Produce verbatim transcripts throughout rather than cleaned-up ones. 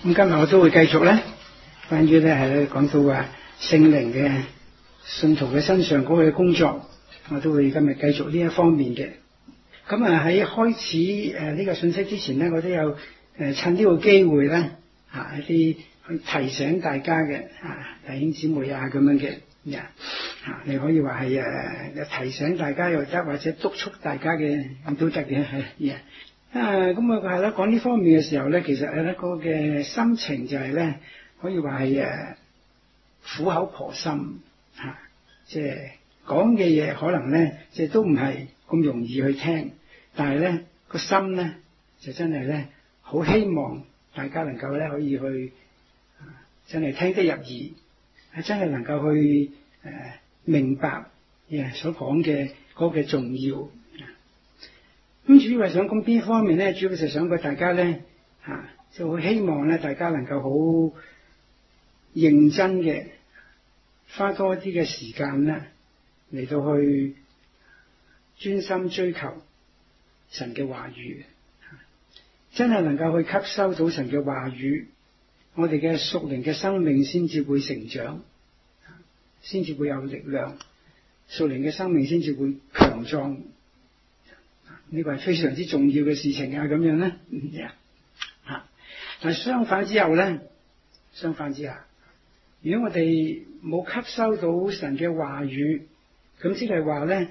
咁今日我都會繼續咧，關於咧係咧講到話聖靈嘅信徒嘅身上嗰個工作，我都會今日繼續呢一方面嘅。咁啊喺開始誒呢個信息之前咧，我都有誒趁呢個機會咧啊一啲去提醒大家嘅啊弟兄姊妹啊咁樣嘅啊，你可以話係誒提醒大家又得，或者督促大家嘅咁都得嘅係啊。啊，咁啊係啦，講呢方面嘅時候咧，其實咧嗰個嘅心情就係咧，可以話係誒苦口婆心嚇，即係講嘅嘢可能咧，即係都唔係咁容易去聽，但係咧個心咧就真係咧好希望大家能夠咧可以去啊，真係聽得入耳，係真係能夠去誒明白誒所講嘅嗰個重要。咁主要係想講邊方面咧？主要就想過大家咧嚇，就好希望咧大家能夠好認真嘅花多啲嘅時間咧嚟到去專心追求神嘅話語，真係能夠去吸收到神嘅話語，我哋嘅屬靈嘅生命先至會成長，先至會有力量，屬靈嘅生命先至會強壯。呢個係非常之重要嘅事情啊！咁樣咧，嚇。但係相反之後咧，相反之下，如果我哋冇吸收到神嘅話語，咁即係話咧，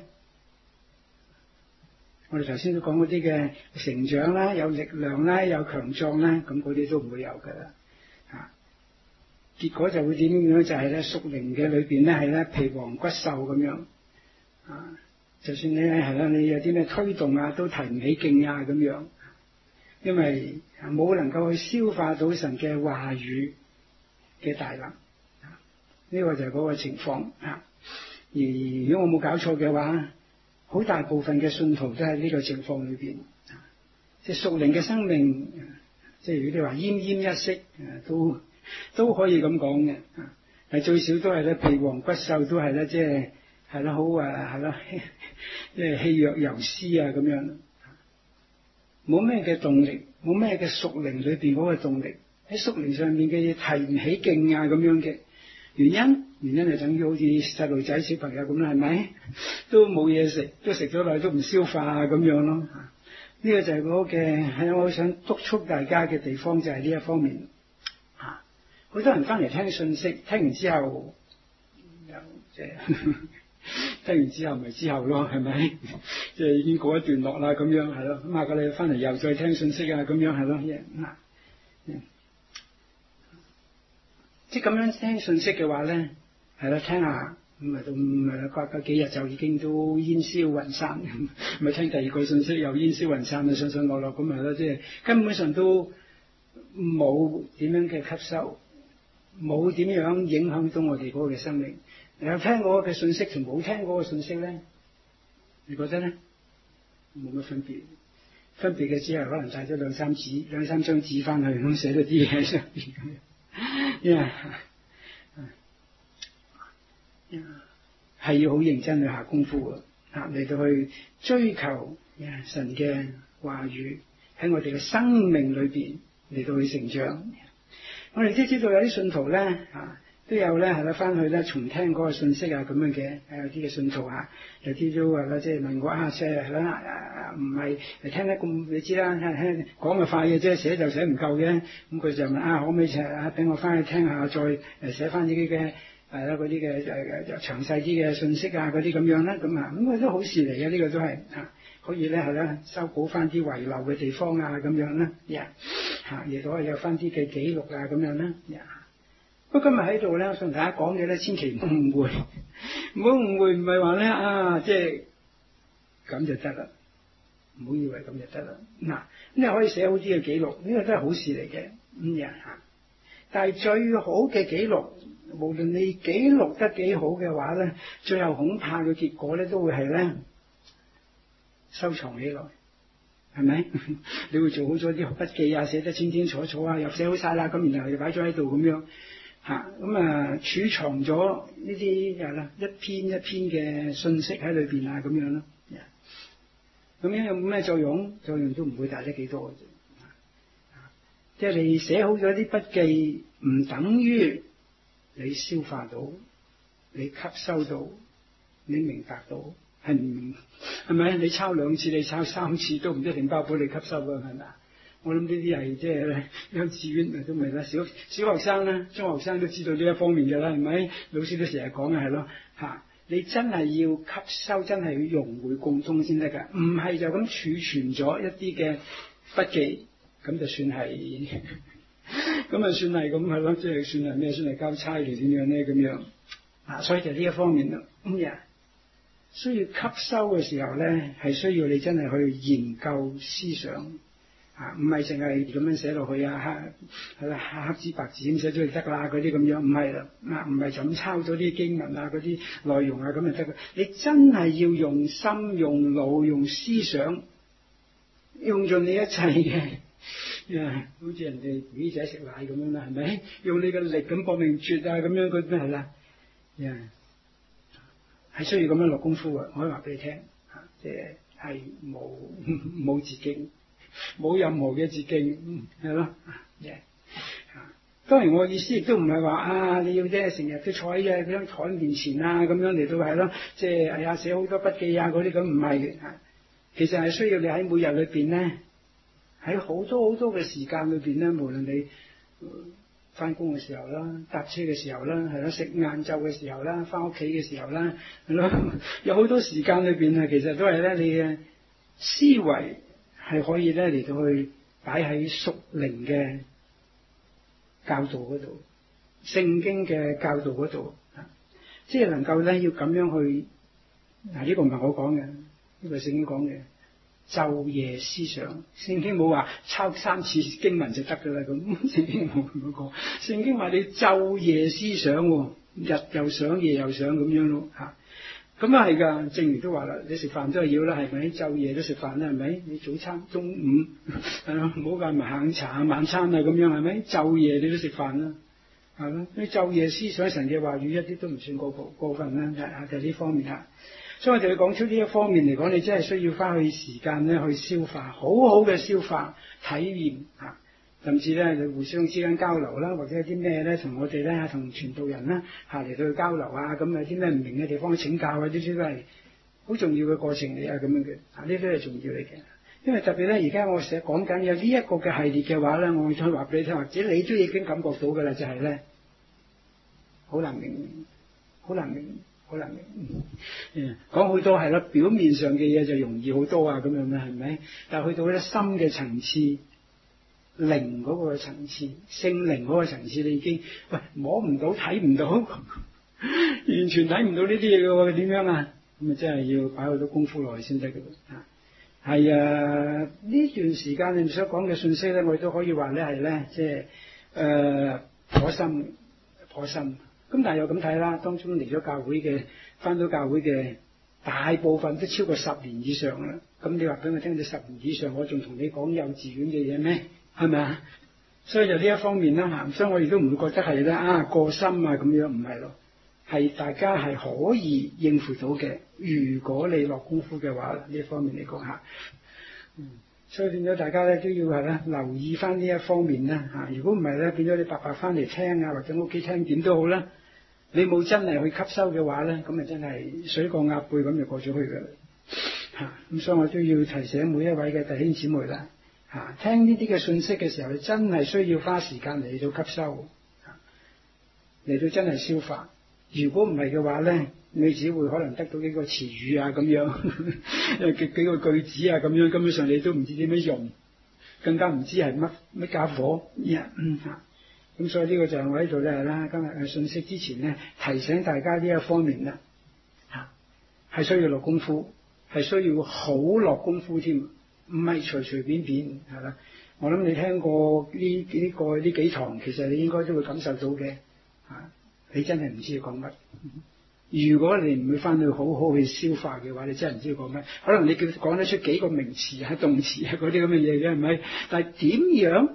我哋頭先都講嗰啲嘅成長啦、有力量啦、有強壯啦，咁嗰啲都唔會有㗎啦。嚇，結果就會點樣？就係咧，屬靈嘅裏邊咧係咧皮黃骨瘦咁樣啊。就算你係啦，你有啲咩推動啊，都提唔起勁啊咁樣，因為冇能夠去消化到神嘅話語嘅大能，呢、這個就係嗰個情況啊。而如果我冇搞錯嘅話，好大部分嘅信徒都喺呢個情況裏邊，即係屬靈嘅生命，即係如果你話奄奄一息，都都可以咁講嘅，係最少都係咧皮黃骨瘦，都係咧即係。係啦，好啊，係啦，即係氣若游絲啊，咁樣，冇咩嘅動力，冇咩嘅屬靈裏邊嗰個動力，喺屬靈上面嘅嘢提唔起勁啊，咁樣嘅原因，原因就等於好似細路仔小朋友咁啦，係咪？都冇嘢食，都食咗耐都唔消化啊，咁樣咯。呢個就係嗰嘅，係我想督促大家嘅地方，就係呢一方面。嚇，好多人翻嚟聽信息，聽完之後又即係。聽完之後咪之後咯，係咪？即係已經告一段落啦，咁樣係咯。咁下個禮拜翻嚟又再聽信息啊，咁樣係咯。嗱，即係咁樣聽信息嘅話咧，係咯，聽下咁啊，都唔係過個幾日就已經都煙消雲散，咪聽第二個信息又煙消雲散啊，上上落落咁係咯，即係根本上都冇點樣嘅吸收，冇點樣影響到我哋嗰個嘅生命。有聽過嘅信息同冇聽過嘅信息咧，你覺得咧？冇乜分別，分別嘅只係可能帶咗兩三紙、兩三張紙翻去，咁寫咗啲嘢喺上邊咁樣。因為係要好認真去下功夫啊，嚟到去追求神嘅話語喺我哋嘅生命裏邊嚟到去成長。我哋都知道有啲信徒咧啊。都有咧，係啦，翻去咧重聽嗰個信息啊，咁樣嘅，有啲嘅信徒啊，有啲都係啦，即係問我啊，即係啦，唔係聽得咁，你知啦，聽講就快嘅啫，寫就寫唔夠嘅，咁佢就問啊，可唔可以啊，俾我翻去聽下，再誒寫翻呢啲嘅係啦，嗰啲嘅誒詳細啲嘅信息啊，嗰啲咁樣啦，咁啊，咁佢都好事嚟嘅，呢個都係啊，可以咧係啦，修補翻啲遺漏嘅地方啊，咁樣啦，呀嚇，亦都可以有翻啲嘅記錄啊，咁樣啦，呀。不過今日喺度咧，我想同大家講嘅咧，千祈唔好誤會，唔好誤會，唔係話咧啊，即係咁就得啦，唔好以為咁就得啦。嗱，咁你可以寫好啲嘅記錄，呢個都係好事嚟嘅，咁樣嚇。但係最好嘅記錄，無論你記錄得幾好嘅話咧，最後恐怕嘅結果咧，都會係咧收藏起來，係咪？你會做好咗啲筆記啊，寫得清清楚楚啊，又寫好晒啦，咁然後又擺咗喺度咁樣。嚇，咁啊儲藏咗呢啲係啦，一篇一篇嘅信息喺裏邊啊，咁樣咯。咁樣有冇咩作用？作用都唔會大得幾多嘅啫。 即係你寫好咗啲筆記，唔等於你消化到、你吸收到、你明白到，係唔明？係咪？你抄兩次、你抄三次都唔一定包保你吸收㗎，係咪？我諗呢啲係即係幼稚園都唔係啦，小小學生啦、中學生都知道呢一方面嘅啦，係咪？老師都成日講嘅係咯嚇。你真係要吸收，真係要融會貫通先得㗎，唔係就咁儲存咗一啲嘅筆記，咁就算係，咁啊算係咁係咯，即係算係咩？算係交差嚟點樣咧？咁樣啊，所以就呢一方面咯。咁呀，需要吸收嘅時候咧，係需要你真係去研究思想。啊，唔係淨係咁樣寫落去啊，黑係啦，黑字白字咁寫咗就得啦，嗰啲咁樣唔係啦，啊唔係就咁抄咗啲經文啊嗰啲內容啊咁就得嘅，你真係要用心、用腦、用思想，用盡你一切嘅，啊，好似人哋 B B 仔食奶咁樣啦，係咪？用你嘅力咁搏命啜啊咁樣嗰啲係啦，啊，係需要咁樣落功夫嘅，我可以話俾你聽，啊，即係係冇冇捷徑。冇任何嘅捷徑，係咯，嘅、yeah. 當然我意思亦都唔係話啊，你要即係成日都坐喺嗰張台面前啊，咁樣嚟到係咯，即係哎呀寫好多筆記啊嗰啲咁，唔係嘅，其實係需要你喺每日裏邊咧，喺好多好多嘅時間裏邊咧，無論你翻工嘅時候啦、搭車嘅時候啦、係咯、食晏晝嘅時候啦、翻屋企嘅時候啦，係咯，有好多時間裏邊啊，其實都係咧你嘅思維。係可以咧嚟到去擺喺屬靈嘅教導嗰度，聖經嘅教導嗰度，即係能夠咧要咁樣去嗱，呢、這個唔係我講嘅，呢、這個係聖經講嘅，晝夜思想。聖經冇話抄三次經文就得噶啦，咁聖經冇咁講。聖經話你晝夜思想，日又想夜又想咁樣咯吓。咁啊係噶，正如都話啦，你食飯都係要啦，係咪？晝夜都食飯啦，係咪？你早餐、中午係咯，唔好計埋下午茶啊、晚餐啊咁樣，係咪？晝夜你都食飯啦，係咯。你晝夜思想神嘅話語一啲都唔算過過分啦，係就呢方面啦。所以我哋要講出呢一方面嚟講，你真係需要花去時間咧去消化，好好嘅消化體驗啊。甚至咧，你互相之間交流啦，或者有啲咩咧，同我哋咧，同傳道人啦，下嚟到去交流啊，咁有啲咩唔明嘅地方請教啊，呢啲都係好重要嘅過程嚟啊，咁樣嘅，啊，呢啲都係重要嚟嘅。因為特別咧，而家我成日講緊有呢一個嘅系列嘅話咧，我再話俾你聽，或者你都已經感覺到㗎啦，就係咧，好難明，好難明，好難明。嗯，講好多係咯，表面上嘅嘢就容易好多啊，咁樣啦，係咪？但係去到咧深嘅層次。靈嗰個層次，聖靈嗰個層次，你已經喂摸唔到、睇唔到，完全睇唔到呢啲嘢嘅喎，點樣啊？咁啊，真係要擺好多功夫落去先得嘅喎。係啊，呢段時間你所講嘅信息咧，我哋都可以話咧係咧，即係誒頗深、頗深。咁但係又咁睇啦，當中嚟咗教會嘅，返到教會嘅大部分都超過十年以上啦。咁你話俾我聽，你十年以上，我仲同你講幼稚園嘅嘢咩？係咪啊？所以就呢一方面啦嚇，所以我亦都唔會覺得係咧啊過深啊咁樣，唔係咯，係大家係可以應付到嘅。如果你落功夫嘅話，呢一方面嚟講嚇，嗯，所以變咗大家咧都要係咧留意翻呢一方面啦嚇。如果唔係咧，變咗你白白翻嚟聽啊，或者屋企聽點都好啦，你冇真係去吸收嘅話咧，咁啊真係水過鴨背咁就過咗去㗎啦嚇。咁所以我都要提醒每一位嘅弟兄姊妹啦。啊！聽呢啲嘅信息嘅時候，你真係需要花時間嚟到吸收，嚟到真係消化。如果唔係嘅話咧，你只會可能得到幾個詞語啊咁樣，幾幾個句子啊咁樣，根本上你都唔知點樣用，更加唔知係乜乜家伙。咁、嗯啊、所以呢個就係我喺度咧啦，今日嘅信息之前咧，提醒大家呢一方面啦，嚇係需要落功夫，係需要好落功夫添。唔係隨隨便便係啦，我諗你聽過呢呢個呢幾堂，其實你應該都會感受到嘅嚇。你真係唔知佢講乜。如果你唔會翻去好好去消化嘅話，你真係唔知佢講乜。可能你叫講得出幾個名詞啊、動詞啊嗰啲咁嘅嘢嘅係咪？但係點樣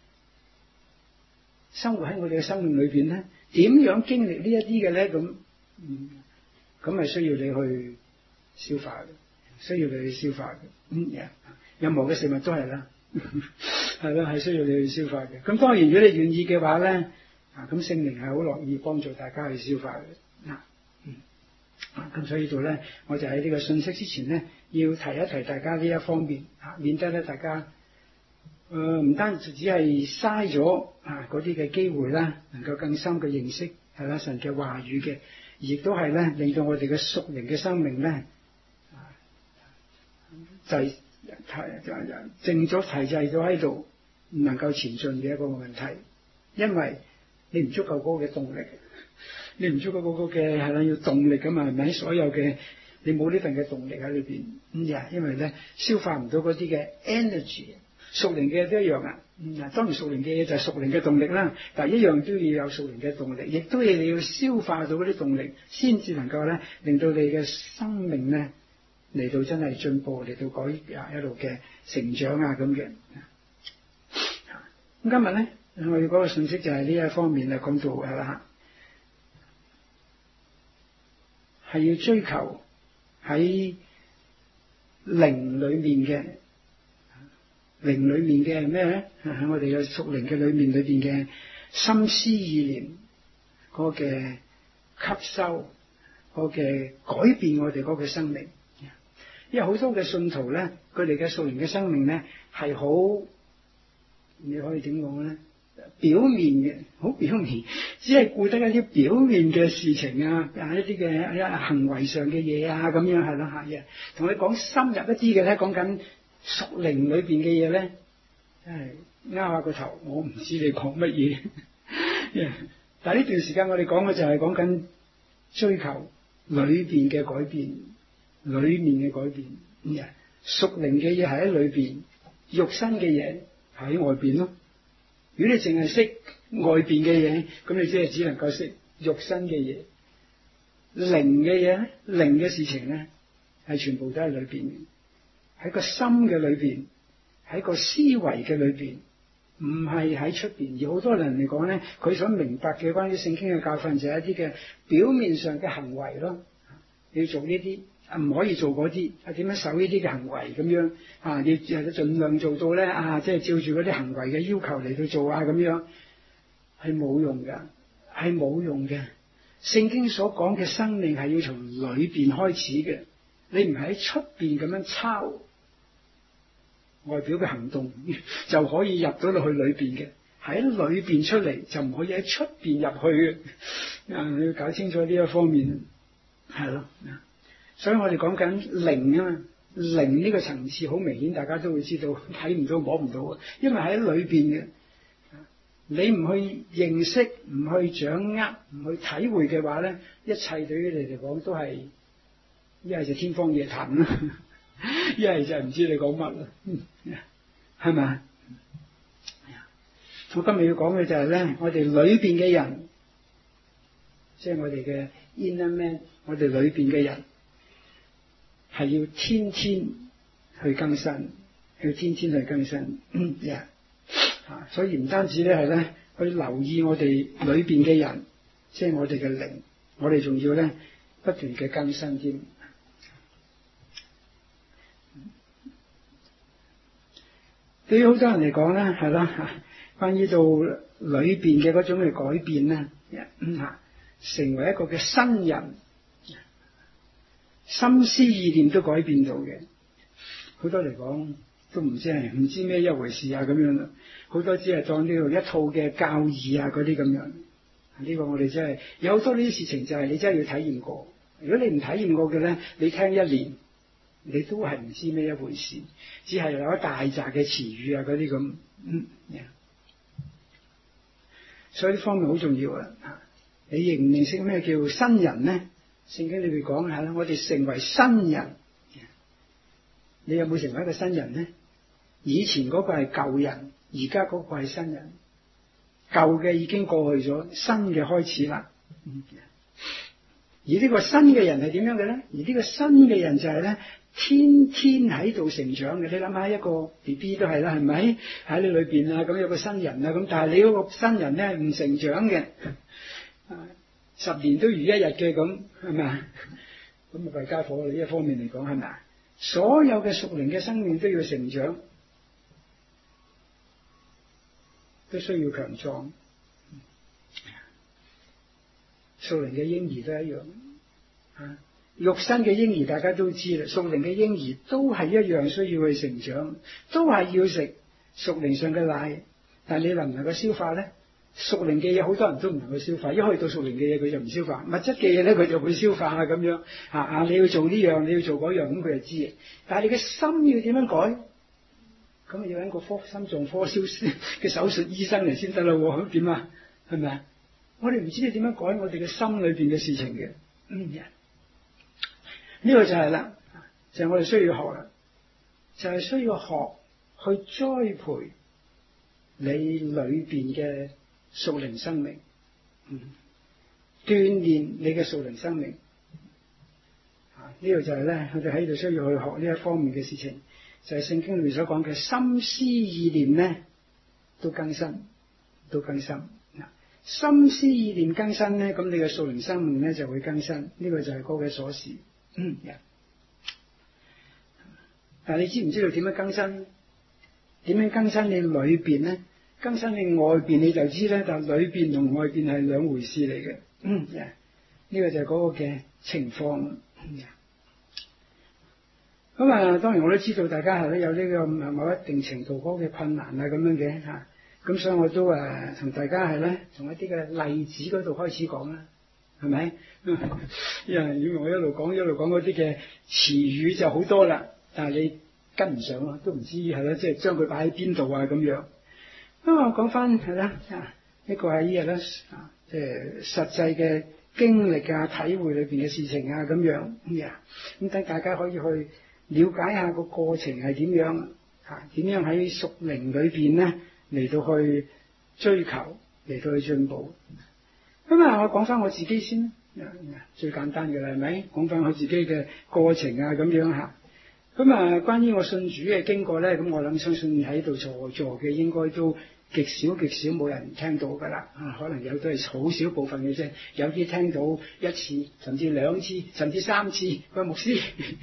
生活喺我哋嘅生命裏邊咧？點樣經歷呢一啲嘅咧？咁嗯，咁係需要你去消化嘅，需要你去消化嘅。嗯，yeah. 任何嘅食物都係啦， 係咯，係需要你去消化嘅。咁當然，如果你願意嘅話咧，啊咁聖靈係好樂意幫助大家去消化嘅。啊，嗯，啊咁所以度咧，我就喺呢個信息之前咧，要提一提大家呢一方面，啊，免得咧大家誒唔、呃、單止只係嘥咗啊嗰啲嘅機會啦，能夠更深嘅認識係啦神嘅話語嘅，亦都係咧令到我哋嘅屬靈嘅生命咧，啊就係。靜咗提滯咗喺度，唔能夠前進嘅一個問題，因為你唔足夠嗰個嘅動力，你唔足夠嗰個嘅係啦，要動力噶嘛，係咪？所有嘅你冇呢份嘅動力喺裏邊，咁呀，因為咧消化唔到嗰啲嘅 energy， 屬靈嘅都一樣啊。嗯，當然屬靈嘅嘢就係屬靈嘅動力啦，但係一樣都要有屬靈嘅動力，亦都要你要消化到嗰啲動力，先至能夠咧令到你嘅生命咧。嚟到真係進步，嚟到改啊一路嘅成長啊咁嘅。咁今日咧，我哋嗰個信息就係呢一方面啊，講到係啦，係要追求喺靈裏面嘅靈裏面嘅咩咧？喺我哋嘅屬靈嘅裏面裏邊嘅心思意念嗰個嘅吸收，嗰個嘅改變我哋嗰個生命。因為好多嘅信徒咧，佢哋嘅屬靈嘅生命咧係好，你可以點講咧？表面嘅，好表面，只係顧得一啲表面嘅事情啊，啊一啲嘅啊行為上嘅嘢啊，咁樣係咯嚇嘢。同你講深入一啲嘅咧，講緊屬靈裏邊嘅嘢咧，真係拗下個頭，我唔知你講乜嘢。但係呢段時間我哋講嘅就係講緊追求裏邊嘅改變。裏面嘅改變，屬靈嘅嘢係喺裏邊，肉身嘅嘢喺外邊咯。如果你淨係識外邊嘅嘢，咁你即係只能夠識肉身嘅嘢。靈嘅嘢咧，靈嘅事情咧，係全部都喺裏邊，喺個心嘅裏邊，喺個思維嘅裏邊，唔係喺出邊。而好多人嚟講咧，佢所明白嘅關於聖經嘅教訓就係一啲嘅表面上嘅行為咯，要做呢啲。啊，唔可以做嗰啲，啊點樣守呢啲嘅行為咁樣啊？要係盡量做到咧啊，即係照住嗰啲行為嘅要求嚟到做啊，咁樣係冇用㗎，係冇用嘅。聖經所講嘅生命係要從裏邊開始嘅，你唔係喺出邊咁樣抄外表嘅行動就可以入到落去裏邊嘅，喺裏邊出嚟就唔可以喺出邊入去嘅。啊，你要搞清楚呢一方面，係咯。所以我哋講緊靈啊嘛，靈呢個層次好明顯，大家都會知道，睇唔到摸唔到啊，因為喺裏邊嘅，你唔去認識、唔去掌握、唔去體會嘅話咧，一切對於你嚟講都係一係就天方夜譚啦，一係就唔知你講乜啦，係咪？我今日要講嘅就係咧，我哋裏邊嘅人，即係我哋嘅 inner man， 我哋裏邊嘅人。係要天天去更新，要天天去更新，嗯 yeah. 啊，所以唔單止咧係咧去留意我哋裏邊嘅人，即係我哋嘅靈，我哋仲要咧不斷嘅更新添。對於好多人嚟講咧，係啦，關於到裏邊嘅嗰種嘅改變咧，嗯吓，成為一個嘅新人。心思意念都改變到嘅，好多嚟講都唔知係唔知咩一回事啊咁樣啦，好多只係當呢度一套嘅教義啊嗰啲咁樣，呢、這個我哋真係有好多呢啲事情就係你真係要體驗過，如果你唔體驗過嘅咧，你聽一年你都係唔知咩一回事，只係有一大扎嘅詞語啊嗰啲咁，嗯，所以呢方面好重要啊！你認唔認識咩叫新人咧？聖經裏邊講下啦，我哋成為新人，你有冇成為一個新人咧？以前嗰個係舊人，而家嗰個係新人，舊嘅已經過去咗，新嘅開始啦。而呢個新嘅人係點樣嘅咧？而呢個新嘅人就係咧，天天喺度成長嘅。你諗下，一個 B B 都係啦，係咪喺你裏邊啊？咁有個新人啊，咁但係你嗰個新人咧唔成長嘅。十年都如一日嘅咁，係咪啊？咁啊，弊家伙呢一方面嚟講，係咪啊？所有嘅屬靈嘅生命都要成長， 都需要強壯。屬靈嘅嬰兒都一樣啊，肉身嘅嬰兒大家都知啦，屬靈嘅嬰兒都係一樣需要去成長，都係要食屬靈上嘅奶。但係你能唔能夠消化咧？屬靈嘅嘢好多人都唔能夠消化，一去到屬靈嘅嘢佢就唔消化，物質嘅嘢咧佢就會消化啊咁樣啊啊！你要做呢樣，你要做嗰樣，咁佢就知嘅。但係你嘅心要點樣改？咁啊要揾個科心臟科燒嘅手術醫生嚟先得啦喎，咁點啊？係咪啊？我哋唔知你點樣改我哋嘅心裏邊嘅事情嘅。嗯，呢個就係啦，就係我哋需要學啦，就係需要學去栽培你裏邊嘅屬靈生命，嗯，鍛煉你嘅屬靈生命。啊，呢個就係咧，我哋喺度需要去學呢一方面嘅事情，就係聖經裏面所講嘅心思意念咧，都更新，都更新。心思意念更新咧，咁你嘅屬靈生命咧就會更新。呢、這個就係嗰個鎖匙。嗯，但係你知唔知道點樣更新？點樣更新你裏邊咧？更新你外邊你就知咧，但係裏邊同外邊係兩回事嚟嘅。嗯，呢、這個就係嗰個嘅情況。咁、嗯、啊，當然我都知道大家係咧有呢個某一定程度嗰個嘅困難啊，咁樣嘅吓。咁所以我都誒同大家係咧，從一啲嘅例子嗰度開始講啦，係咪？因為如果我一路講一路講嗰啲嘅詞語就好多啦，但係你跟唔上咯，都唔知係啦，即係將佢擺喺邊度啊咁樣。咁我講翻係啦，一個係呢日咧啊，即係實際嘅經歷啊、體會裏邊嘅事情啊咁樣咁啊，咁等大家可以去了解下個過程係點樣啊？點樣喺屬靈裏邊咧？嚟到去追求，嚟到去進步。咁啊，我講翻我自己先，最簡單嘅啦，係咪？講翻我自己嘅過程啊，咁樣吓。咁啊，關於我信主嘅經過咧，咁我諗相信喺度在座嘅應該都極少極少冇人聽到噶啦。啊，可能有都係好少部分嘅啫，有啲聽到一次，甚至兩次，甚至三次。個牧師。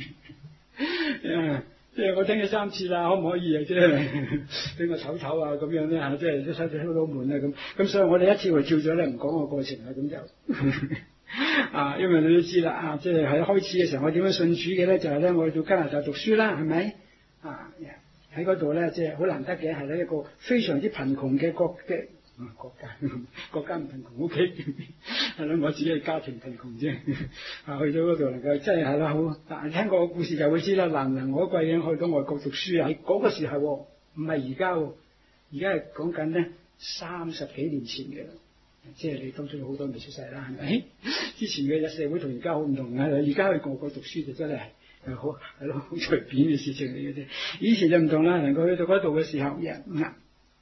即係我聽咗三次啦，可唔可以啊？即係俾我唞唞啊，咁樣咧嚇，即係啲手指敲到門啊咁。咁所以我哋一次就跳咗咧，唔講個過程啊，咁就啊，因為你都知啦啊，即係喺開始嘅時候，我點樣信主嘅咧？就係、是、咧，我去到加拿大讀書啦，係咪啊？喺嗰度咧，即係好難得嘅，係咧一個非常之貧窮嘅國嘅。啊，國家國家唔貧窮 ，OK， 係咯，我自己係家庭貧窮啫。啊，去到嗰度能夠真係係啦，好。但係聽過個故事就會知啦，難能可貴嘅去到外國讀書啊！喺嗰個時候，唔係而家，而家係講緊咧三十幾年前嘅啦。即係你當中好多未出世啦，係咪？之前嘅社會同而家好唔同啊！而家去外國讀書就真係係好係咯，好隨便嘅事情嚟嘅啫。以前就唔同啦，能夠去到嗰度嘅時候，人啊。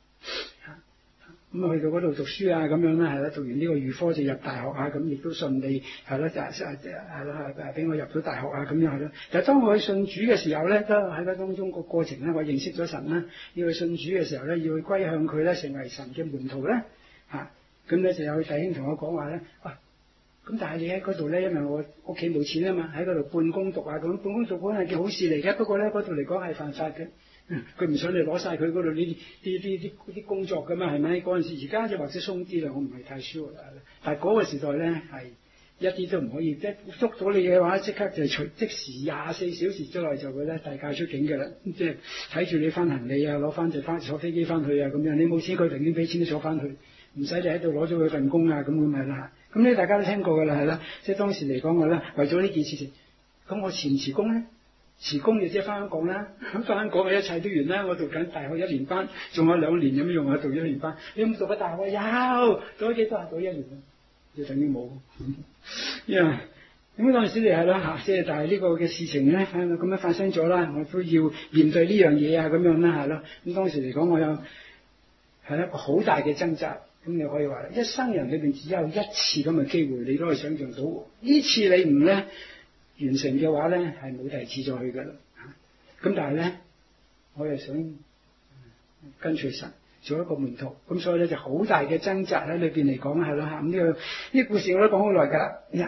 咁啊，去到嗰度讀書啊，咁樣啦，係啦，讀完呢個預科就入大學啊，咁亦都順利，係咯，就係係咯，係俾我入到大學啊，咁樣係咯。但係當我去信主嘅時候咧，都喺嗰當中個過程咧，我認識咗神啦。要去信主嘅時候咧，要去歸向佢咧，成為神嘅門徒咧，嚇。咁咧就有弟兄同我講話咧，喂，咁但係你喺嗰度咧，因為我屋企冇錢啊嘛，喺嗰度半工讀啊，咁半工讀嗰係件好事嚟嘅，不過咧嗰度嚟講係犯法嘅。佢唔想你攞晒佢嗰度呢啲啲啲啲啲工作噶嘛，係咪？嗰陣時而家就或者鬆啲啦，我唔係太 sure 啦。但係嗰個時代咧係一啲都唔可以，即係捉到你嘅話，即刻就隨即時廿四小時之內就會咧大駕出境嘅啦。即係睇住你翻行李啊，攞翻就翻坐飛機翻去啊咁樣。你冇錢，佢寧願俾錢都坐翻去，唔使你喺度攞咗佢份工啊咁咁係啦。咁呢大家都聽過㗎啦，係啦。即係當時嚟講嘅咧，為咗呢件事情，咁我辭唔辭工咧？辭工就即係翻香港啦，咁翻香港嘅一切都完啦。我讀緊大學一年班，仲有兩年有咩用啊？讀一年班，你有冇讀過大學？有，讀咗幾多啊？讀一年啊，就等於冇。呀，咁嗰陣時你係啦嚇，即係但係呢個嘅事情咧，咁樣發生咗啦，我都要面對呢樣嘢啊，咁樣啦係咯。咁當時嚟講，我有係一個好大嘅掙扎。咁你可以話，一生人裏邊只有一次咁嘅機會，你都可以想象到。呢次你唔咧完成嘅話咧，係冇第二次再去噶啦。咁但係咧，我又想跟隨神做一個門徒，咁所以咧就好大嘅掙扎喺裏邊嚟講係咯嚇。咁呢、這個呢、這個故事我都講好耐㗎啦。咁、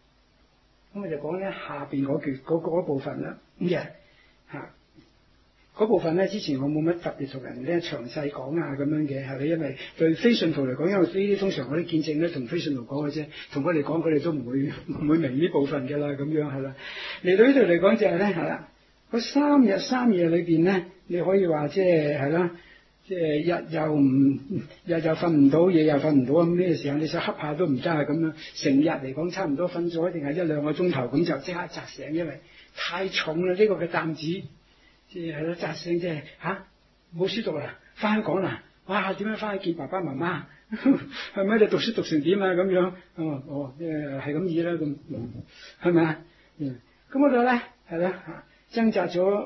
嗯、我就講咧下邊嗰段嗰部分啦。咁嘅嚇， 嗰部分咧，之前我冇乜特別同人咧詳細講啊咁樣嘅，係咪？因為對非信徒嚟講，因為呢啲通常我啲見證咧同非信徒講嘅啫，同佢哋講，佢哋都唔會唔會明呢部分嘅啦，咁樣係啦。嚟到呢度嚟講就係咧係啦，嗰三日三夜裏邊咧，你可以話即係係啦，即係日又唔日又瞓唔到，夜又瞓唔到咁呢個時候，你想瞌下都唔得啊咁樣，成日嚟講差唔多瞓咗一定係一兩個鐘頭咁就即刻扎醒，因為太重啦呢個嘅擔子。即係咯，扎醒即係吓冇書讀啦，翻香港啦，哇點樣翻去見爸爸媽媽？係咪你讀書讀成點啊？咁樣哦哦，誒係咁意啦咁，係咪啊？嗯，咁嗰度咧係啦，掙扎咗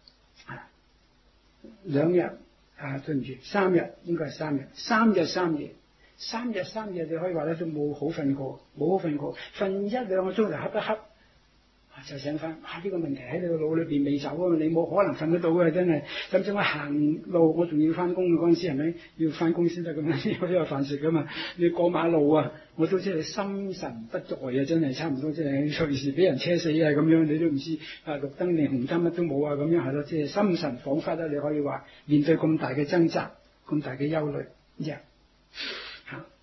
兩日啊，對唔住，三日應該係三日，三日三夜，三日三夜你可以話咧都冇好瞓過，冇好瞓過，瞓一兩個鐘就瞌一瞌。就醒翻，啊呢、這個問題喺你個腦裏邊未走啊！你冇可能瞓得到嘅，真係。甚至我行路，我仲要翻工嗰陣時，係咪要翻工先得咁樣？我都有飯食噶嘛。你過馬路啊，我都真係心神不在啊！真係差唔多，即係隨時俾人車死啊咁樣，你都唔知啊綠燈定紅燈乜都冇啊咁樣係咯，即係心神恍惚啦。你可以話面對咁大嘅掙扎，咁大嘅憂慮，呀、yeah. 嚇。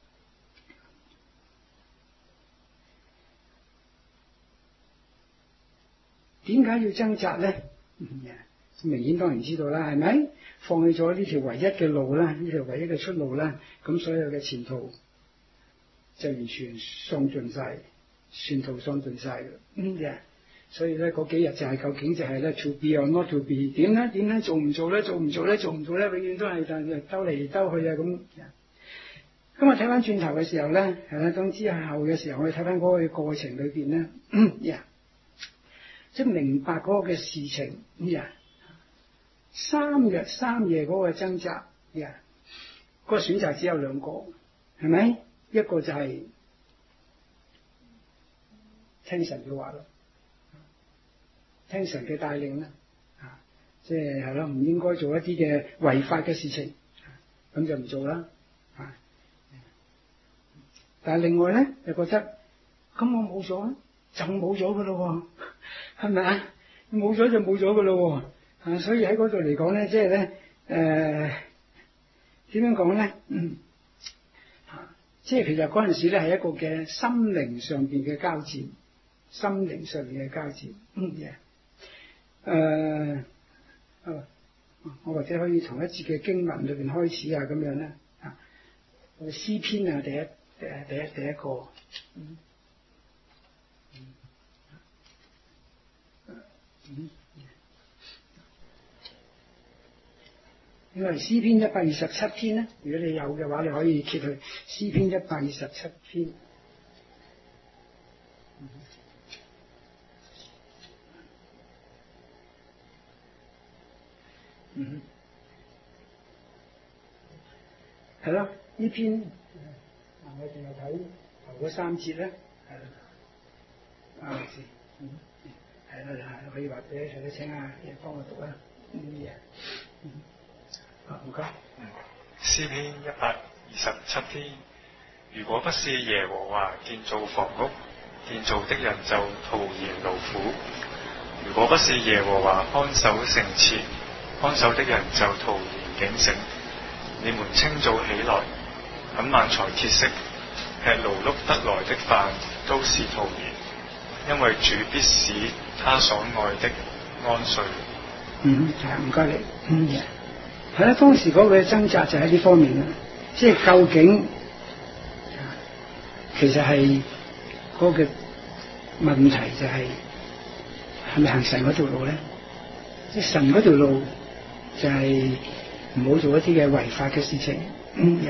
點解要掙扎咧？明顯當然知道啦，係咪？放棄咗呢條唯一嘅路啦，呢條唯一嘅出路啦，咁所有嘅前途就完全喪盡晒，前途喪盡晒嘅。嗯嘅，所以咧嗰幾日就係究竟就係咧 to be or not to be， 點咧？點咧？做唔做咧？做唔做咧？做唔做咧？永遠都係但係兜嚟兜去啊咁。咁我睇翻轉頭嘅時候咧，係啦，當之後嘅時候，我哋睇翻嗰個過程裏邊咧，嗯呀。即係明白嗰個嘅事情，呀、yeah. 三日三夜嗰個掙扎，呀、yeah. 嗰個選擇只有兩個，係咪？一個就係聽神嘅話咯，聽神嘅帶領啦，啊，即係係咯，唔應該做一啲嘅違法嘅事情，咁就唔做啦，啊。但係另外咧，就覺得咁我冇咗，就冇咗噶咯。係咪啊？冇咗就冇咗噶咯，啊！所以喺嗰度嚟講咧，即係咧，誒，點樣講咧？嗯，啊，即係其實嗰陣時咧係一個嘅心靈上邊嘅交戰，心靈上邊嘅交戰。嗯嘅，誒，哦，我或者可以從一節嘅經文裏邊開始啊，咁樣咧，啊，詩篇啊，第一，誒，第一，第一個，嗯。嗯，因為詩篇一百二十七篇咧，如果你有嘅話，你可以揭去詩篇一百二十七篇。嗯，嗯，係咯，呢篇嗱我淨係睇頭嗰三節咧，係啦，啊，嗯。係啦，係可以話俾你哋請啊，你幫我讀啦。嗯，嗯，好唔該。嗯， 詩篇一百二十七篇，如果不是耶和華建造房屋，建造的人就徒然勞苦；如果不是耶和華看守城池，看守的人就徒然警醒。你們清早起來，很晚才歇息，吃勞碌得來的飯，都是徒然，因為主必使他所愛的安睡。 嗯，係唔該你。嗯，係啦，當時嗰個掙扎就喺呢方面啦，即係究竟其實係嗰個問題就係係咪行神嗰條路咧？即係神嗰條路就係唔好做一啲嘅違法嘅事情。嗯，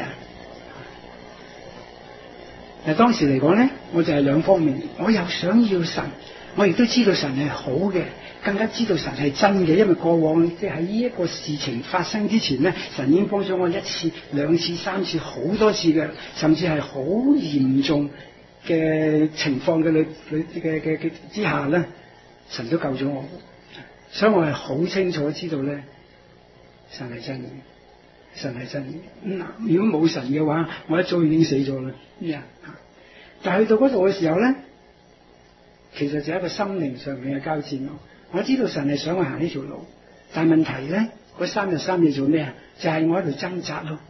嗱，當時嚟講咧，我就係兩方面，我又想要神。我亦都知道神係好嘅，更加知道神係真嘅，因為過往即係喺呢一個事情發生之前咧，神已經幫咗我一次、兩次、三次、好多次嘅，甚至係好嚴重嘅情況嘅裏裏嘅嘅嘅之下咧，神都救咗我，所以我係好清楚知道咧，神係真嘅，神係真嘅。嗱、嗯，如果冇神嘅話，我一早已經死咗啦。咩、嗯、啊？但係去到嗰度嘅時候咧。其實就係一個心靈上面嘅交戰咯。我知道神係想我行呢條路， 但係問題咧，嗰三日三夜做咩啊？就係、是、我喺度掙扎咯。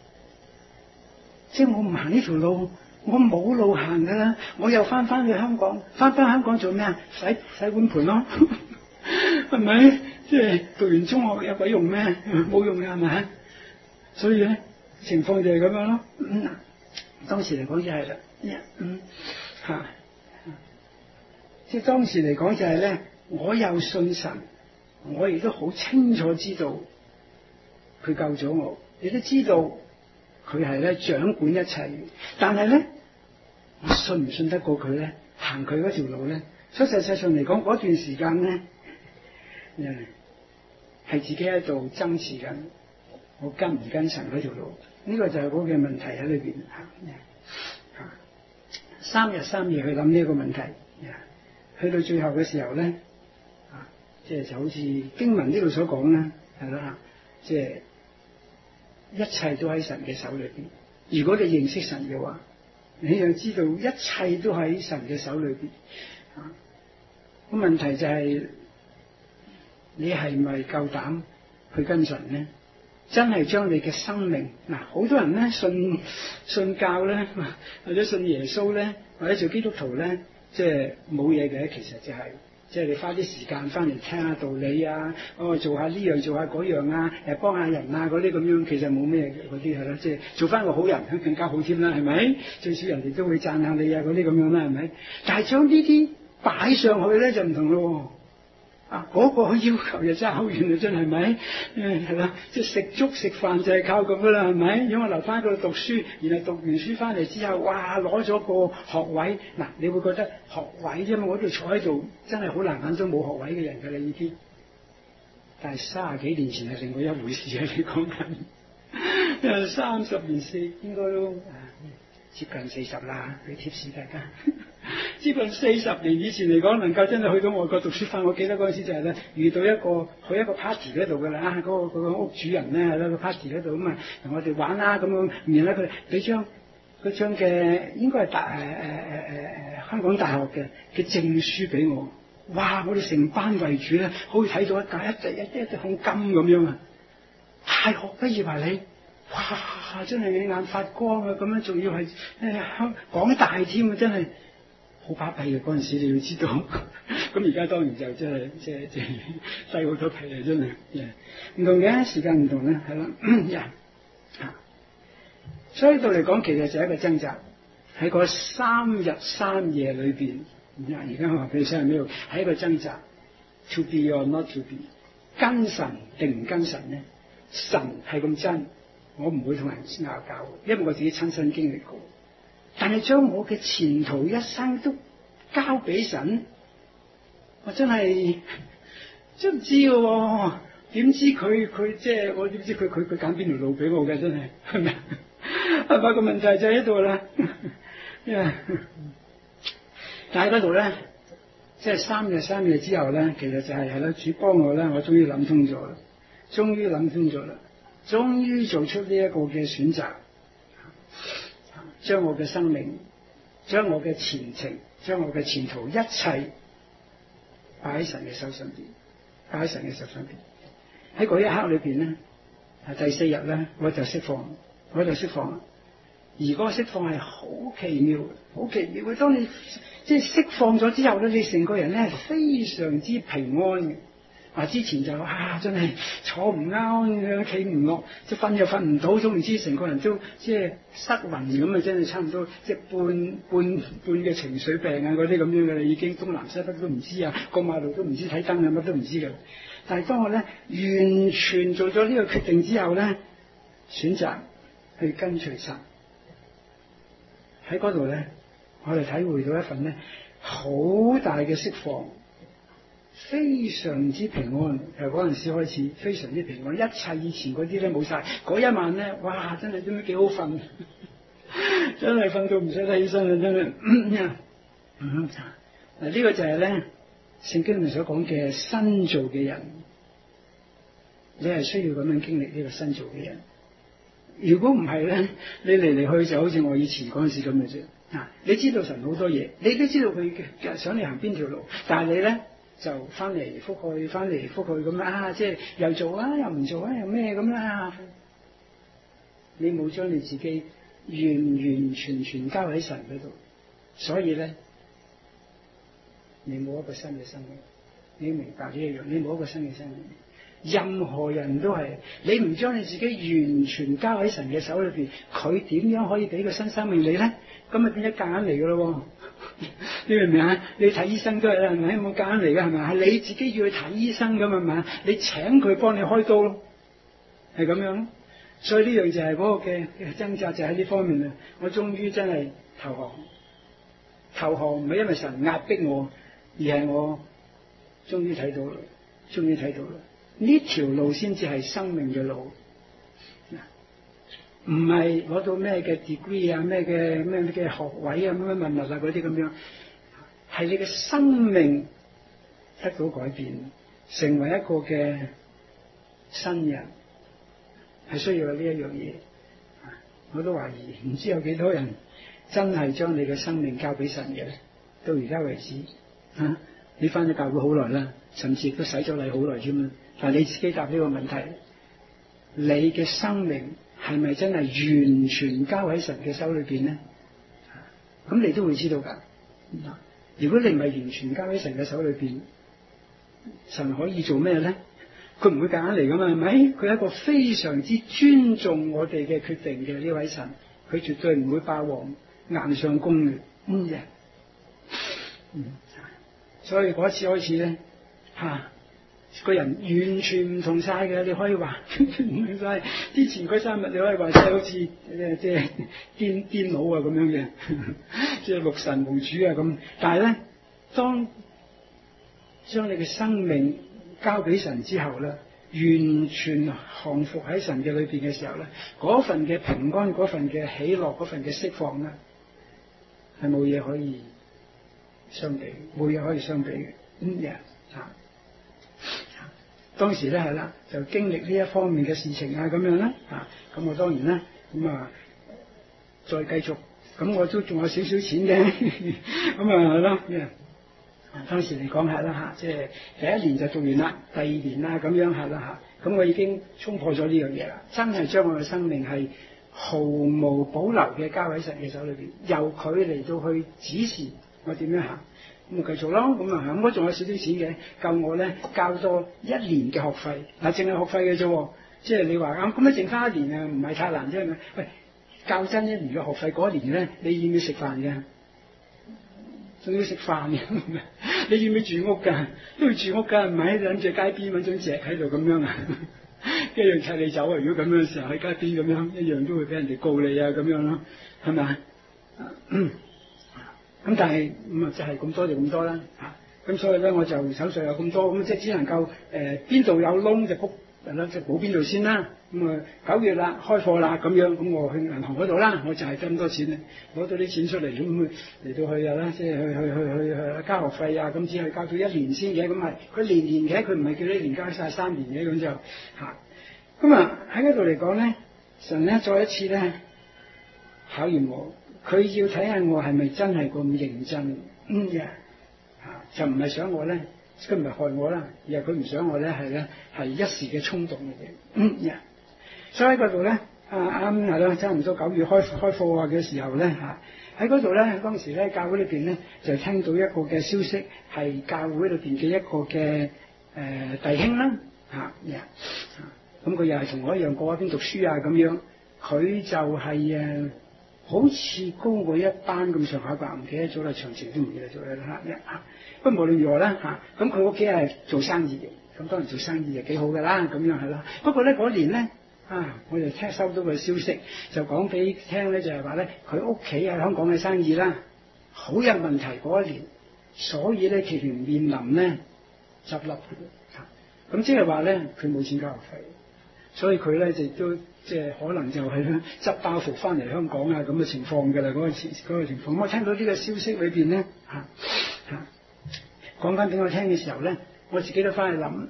即係我唔行呢條路，我冇路行噶啦。我又翻翻去香港，翻翻香港做咩啊？洗洗碗盤咯，係咪？即係讀完中學有鬼用咩？冇用嘅係咪？所以咧，情況就係咁樣咯。嗯，當時嚟講就係啦。嗯，吓、啊，即係當時嚟講就係咧，我有信神，我亦都好清楚知道佢救咗我，亦都知道佢係咧掌管一切。但係咧，我信唔信得過佢咧？行佢嗰條路咧？所以實際上嚟講，嗰段時間咧，誒，係自己喺度爭持緊，我跟唔跟神嗰條路？呢、這個就係嗰個問題喺裏邊吓。三日三夜去諗呢一個問題，去到最後嘅時候咧，啊，即係就好似經文呢度所講啦，係啦，即係一切都喺神嘅手裏邊。如果你認識神嘅話，你就知道一切都喺神嘅手裏邊。啊，咁問題就係、是、你係咪夠膽去跟神咧？真係將你嘅生命嗱，好多人咧信信教咧，或者信耶穌咧，或者做基督徒咧，即係冇嘢嘅。其實就係、是、即係你花啲時間翻嚟聽下道理啊，哦做下呢樣做下嗰樣啊，誒幫下人啊嗰啲咁樣，其實冇咩嘅嗰啲係咯，即係做翻個好人更加好添啦，係咪？最少人哋都會讚下你啊嗰啲咁樣啦，係咪？但係將呢啲擺上去咧就唔同咯。啊！嗰、那個要求就真係好遠啊，真係咪？誒係啦，即係食粥食飯就係靠咁噶啦，係咪？如果我留翻喺度讀書，然後讀完書翻嚟之後，哇！攞咗個學位，嗱，你會覺得學位啫嘛？我度坐喺度真係好難揾到冇學位嘅人㗎啦，已經。但係卅幾年前係另外一回事啊！你講緊，三十年四應該都啊接近四十啦，俾貼士大家。接近四十年以前嚟講，能夠真係去到外國讀書翻，我記得嗰陣時就係咧遇到一個去一個 party 嗰度㗎啦，啊嗰、嗰個、嗰個屋主人咧喺個 party 嗰度咁啊，同我哋玩啦咁樣，然後咧佢俾張嗰張嘅應該係大誒誒誒誒香港大學嘅嘅證書俾我，哇！我哋成班圍住咧，可以睇到一架一隻一一隻孔金咁樣啊！大學畢業埋你。哇！真係你眼發光啊！咁樣仲要係誒香港大添啊！真係好巴閉嘅嗰陣時，你要知道。咁而家當然就真係即係即係低好多皮啊！真係唔同嘅時間唔同咧，係啦。啊，所以到嚟講，其實就係一個掙扎喺嗰三日三夜裏邊。而家我話俾你聽係咩？係一個掙扎 ，to be or not to be， 跟神定唔跟神咧？神係咁真。我唔會同人拗交，因為我自己親身經歷過。但係將我嘅前途一生都交俾神，我真係真唔知嘅喎。點知佢佢即係我點知佢佢佢揀邊條路俾我嘅？真係係咪？係咪個問題就喺度啦？但喺嗰度咧，即係三日三夜之後咧，其實就係係啦，主幫我咧，我終於諗通咗啦，終於諗通咗啦。終於做出呢一個嘅選擇，將我嘅生命、將我嘅前程、將我嘅前途一切擺喺神嘅手上邊，擺喺神嘅手上邊。喺嗰一刻裏邊咧，係第四日咧，我就釋放，我就釋放。而嗰個釋放係好奇妙，好奇妙嘅。當你即係釋放咗之後咧，你成個人咧係非常之平安嘅。啊！之前就啊，真係坐唔啱，企唔落，即係瞓又瞓唔到，總唔知成個人都即係失魂咁啊！真係差唔多即係半半半嘅情緒病啊，嗰啲咁樣嘅啦，已經東南西北都唔知啊，過馬路都唔知睇燈啊，乜都唔知嘅。但係當我咧完全做咗呢個決定之後咧，選擇去跟隨神，喺嗰度咧，我哋體會到一份咧好大嘅釋放。非常之平安，由嗰陣時開始非常之平安，一切以前嗰啲咧冇晒。嗰一晚咧，哇！真係真係幾好瞓，真係瞓到唔使得起身啊！真係。嗱，呢個就係咧聖經裏面所講嘅新造嘅人，你係需要咁樣經歷呢個新造嘅人。如果唔係咧，你嚟嚟去就好似我以前嗰陣時咁嘅啫。啊，你知道神好多嘢，你都知道佢想你行邊條路，但係你咧。 就翻嚟覆去，翻嚟覆去咁啊，即係又做啊，又唔做啊，又咩咁啦。你冇將你自己完完全全交喺神嗰度，所以咧，你冇一個新嘅生命。你要明白呢一樣，你冇一個新嘅生命。任何人都係，你唔將你自己完全交喺神嘅手裏邊，佢點樣可以俾個新生命你咧？咁咪變咗夾硬嚟噶咯？你明唔明啊？你睇醫生都係啦，係咪？冇夾硬嚟噶係咪？係你自己要去睇醫生噶嘛？係咪？你請佢幫你開刀咯，係咁樣咯。所以呢樣就係嗰個嘅掙扎，就喺呢方面啦。我終於真係投降，投降唔係因為神壓迫我，而係我終於睇到啦，終於睇到啦。呢條路先至係生命嘅路，唔係攞到咩嘅 degree 啊，咩嘅咩嘅學位啊，乜乜物物啊嗰啲咁樣，係你嘅生命得到改變，成為一個嘅新人，係需要有呢一樣嘢。我都懷疑，唔知有幾多人真係將你嘅生命交俾神嘅咧？到而家為止，啊，你翻咗教會好耐啦，甚至都洗咗禮好耐添啦。但係你自己答呢個問題，你嘅生命係咪真係完全交喺神嘅手裏邊咧？咁你都會知道噶。如果你唔係完全交喺神嘅手裏邊，神可以做咩咧？佢唔會夾硬嚟噶嘛，係咪？佢係一個非常之尊重我哋嘅決定嘅呢位神，佢絕對唔會霸王硬上弓嘅。嗯嘅，嗯，所以嗰次開始咧，吓、啊。個人完全唔同晒嘅，你可以話唔同晒。之前嗰三日你可以話即係好似誒即係癲癲佬啊咁樣嘅，即係六神無主啊咁。但係咧，當將你嘅生命交俾神之後咧，完全降服喺神嘅裏邊嘅時候咧，嗰份嘅平安、嗰份嘅喜樂、嗰份嘅釋放咧，係冇嘢可以相比，冇嘢可以相比嘅。嗯呀，啊！當時咧係啦，就經歷呢一方面嘅事情啊，咁樣啦，啊，咁我當然啦，咁啊再繼續，咁我都仲有少少錢嘅，咁啊係咯，當時嚟講係啦吓，即係第一年就做完啦，第二年啦咁樣係啦吓，咁我已經衝破咗呢樣嘢啦，真係將我嘅生命係毫無保留嘅交喺神嘅手裏邊，由佢嚟到去指示我點樣行。咁咪繼續咯，咁啊，咁我仲有少少錢嘅，夠我咧交多一年嘅學費。嗱，淨係學費嘅啫，即係你話啱，咁啊剩翻一年啊，唔係太難啫。喂，較真一年嘅學費嗰一年咧，你要唔要食飯嘅？仲要食飯嘅？你要唔要住屋㗎？都要住屋㗎，唔係諗住街邊揾張席喺度咁樣啊，一樣砌你走啊！如果咁樣嘅時候喺街邊咁樣，一樣都會俾人哋告你啊，咁樣咯，係咪啊？咁但係咁啊，就係咁多就咁多啦嚇。咁所以咧，我就手上有咁多，咁即係只能夠誒邊度有窿就谷係啦，即係補邊度先啦。咁啊九月啦，開課啦咁樣，咁我去銀行嗰度啦，我就係咁多錢咧，攞到啲錢出嚟咁嚟到去啊啦，即係去去去去去交學費啊，咁只係交到一年先嘅，咁係佢年年嘅，佢唔係叫你一年交晒三年嘅咁就嚇。咁啊喺嗰度嚟講咧，神咧再一次咧考驗我。佢要睇下我係咪真係咁認真，嗯嘅，嚇就唔係想我咧，佢唔係害我啦，而係佢唔想我咧係咧係一時嘅衝動嘅啫，嗯嘅。所以喺嗰度咧，啊啱係咯，差唔多九月開開課啊嘅時候咧嚇，喺嗰度咧當時咧教會裏邊咧就聽到一個嘅消息，係教會裏邊嘅一個嘅誒、呃、弟兄啦嚇嘅，咁佢又係同我一樣過一邊讀書啊咁樣，佢就係、是、誒。好似高我一班咁上下吧，唔記得咗啦，詳情都唔記得咗啦嚇。不過無論如何啦嚇，咁佢屋企係做生意嘅，咁當然做生意就幾好㗎啦，咁樣係啦。不過咧嗰年咧啊，我就聽收到個消息，就講俾聽咧，就係話咧佢屋企喺香港嘅生意啦，好有問題嗰一年，所以咧佢哋面臨咧執笠嘅。咁即係話咧佢冇錢交學費，所以佢咧就都。即係可能就係咧執包袱翻嚟香港啊咁嘅情況㗎啦，嗰個情嗰個情況。我聽到呢個消息裏邊咧嚇嚇講翻俾我聽嘅時候咧，我自己都翻去諗。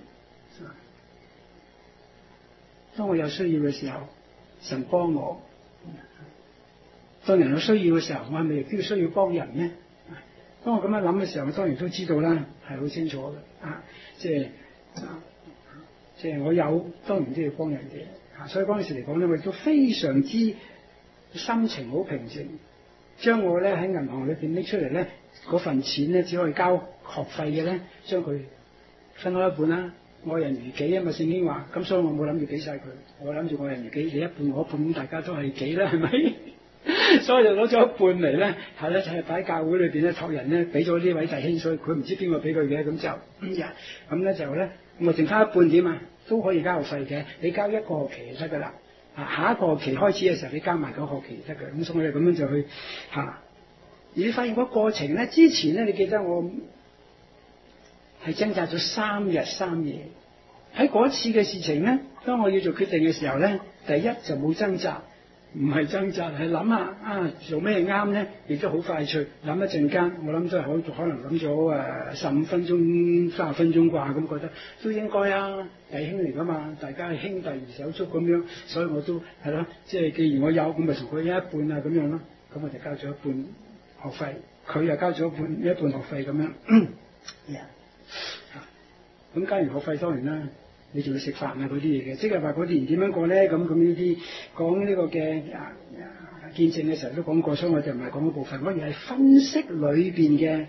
當我有需要嘅時候，神幫我；當人有需要嘅時候，我係咪亦都要需要幫人咧？ 當我咁樣諗嘅時候，我當然都知道啦，係好清楚嘅啊！即係啊，即係我有，當然都要幫人哋啊！所以嗰陣時嚟講咧，我亦都非常之心情好平靜，將我咧喺銀行裏邊拎出嚟咧嗰份錢咧，只可以交學費嘅咧，將佢分開一半啦。愛人如己啊嘛，聖經話，咁所以我冇諗住俾晒佢，我諗住愛人如己，你一半我一半，咁大家都係己啦，係咪？所以就攞咗一半嚟咧，係咧就係擺喺教會裏邊咧託人咧俾咗呢位弟兄，所以佢唔知邊個俾佢嘅，咁就咁咧就咧，咁啊剩翻一半點啊，都可以交學費嘅，你交一個學期就得噶啦，啊下一個學期開始嘅時候你交埋個學期就得嘅，咁所以我哋咁樣就去嚇。而你發現個過程咧，之前咧你記得我係掙扎咗三日三夜，喺嗰次嘅事情咧，當我要做決定嘅時候咧，第一就冇掙扎。唔係掙扎，係諗下啊，做咩啱咧？亦都好快脆，諗一陣間，我諗都係可可能諗咗誒十五分鐘、三十分鐘啩，咁覺得都應該啊，弟兄嚟噶嘛，大家係兄弟如手足咁樣，所以我都係咯，即係既然我有，咁咪同佢一半啊咁樣咯，咁我就交咗一半學費，佢又交咗一半一半學費咁樣，咁、yeah. 交完學費當然啦。你仲要食飯啊嗰啲嘢嘅，即係話嗰啲人點樣過咧？咁咁呢啲講呢個嘅啊啊見證嘅時候都講過，所以我就唔係講嗰部分，我而係分析裏邊嘅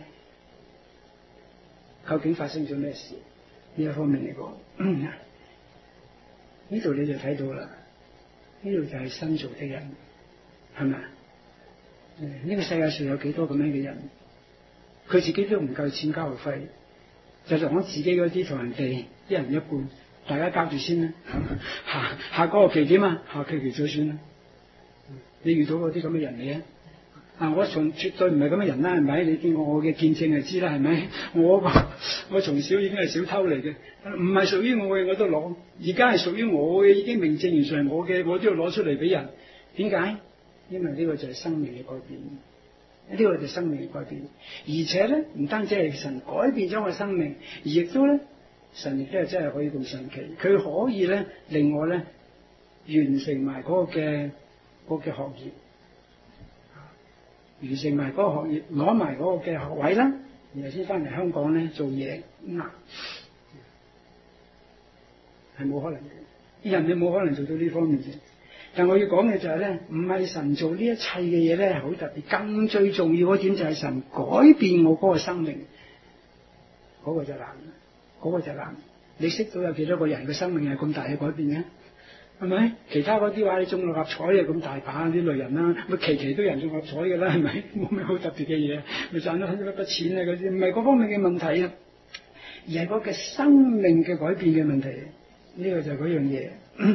究竟發生咗咩事呢一方面嚟講。呢度你就睇到啦，呢度就係新造的人，係咪？呢、呢個世界上有幾多咁樣嘅人，佢自己都唔夠錢交學費，就攞自己嗰啲同人哋一人一半。大家交住先啦，下下個學期點啊？下期期再算啦。你遇到嗰啲咁嘅人嚟啊？啊，我從絕對唔係咁嘅人啦，係咪？你見過我嘅見證就知啦，係咪？我我從小已經係小偷嚟嘅，唔係屬於我嘅我都攞，而家係屬於我嘅已經名正言順我嘅，我都要攞出嚟俾人。點解？因為呢個就係生命嘅改變，呢個就係生命嘅改變，而且咧唔單止係神改變咗我嘅生命，而亦都咧。神亦都係真係可以咁神奇，佢可以咧令我咧完成埋嗰個嘅嗰個嘅學業，完成埋嗰個學業，攞埋嗰個嘅學位啦，然後先翻嚟香港咧做嘢，嗱係冇可能嘅，人哋冇可能做到呢方面嘅。但我要講嘅就係咧，唔係神做呢一切嘅嘢咧，好特別，更最重要嗰點就係神改變我嗰個生命，嗰、嗰個就難。嗰個就難，你識到有幾多個人嘅生命係咁大嘅改變嘅？係咪？其他嗰啲話你中六合彩啊咁大把啲類人啦，咪期期都有人中六合彩嘅啦，係咪？冇咩好特別嘅嘢，咪賺咗一筆錢啊嗰啲，唔係嗰方面嘅問題啊，而係嗰個生命嘅改變嘅問題。呢、這個就係嗰樣嘢。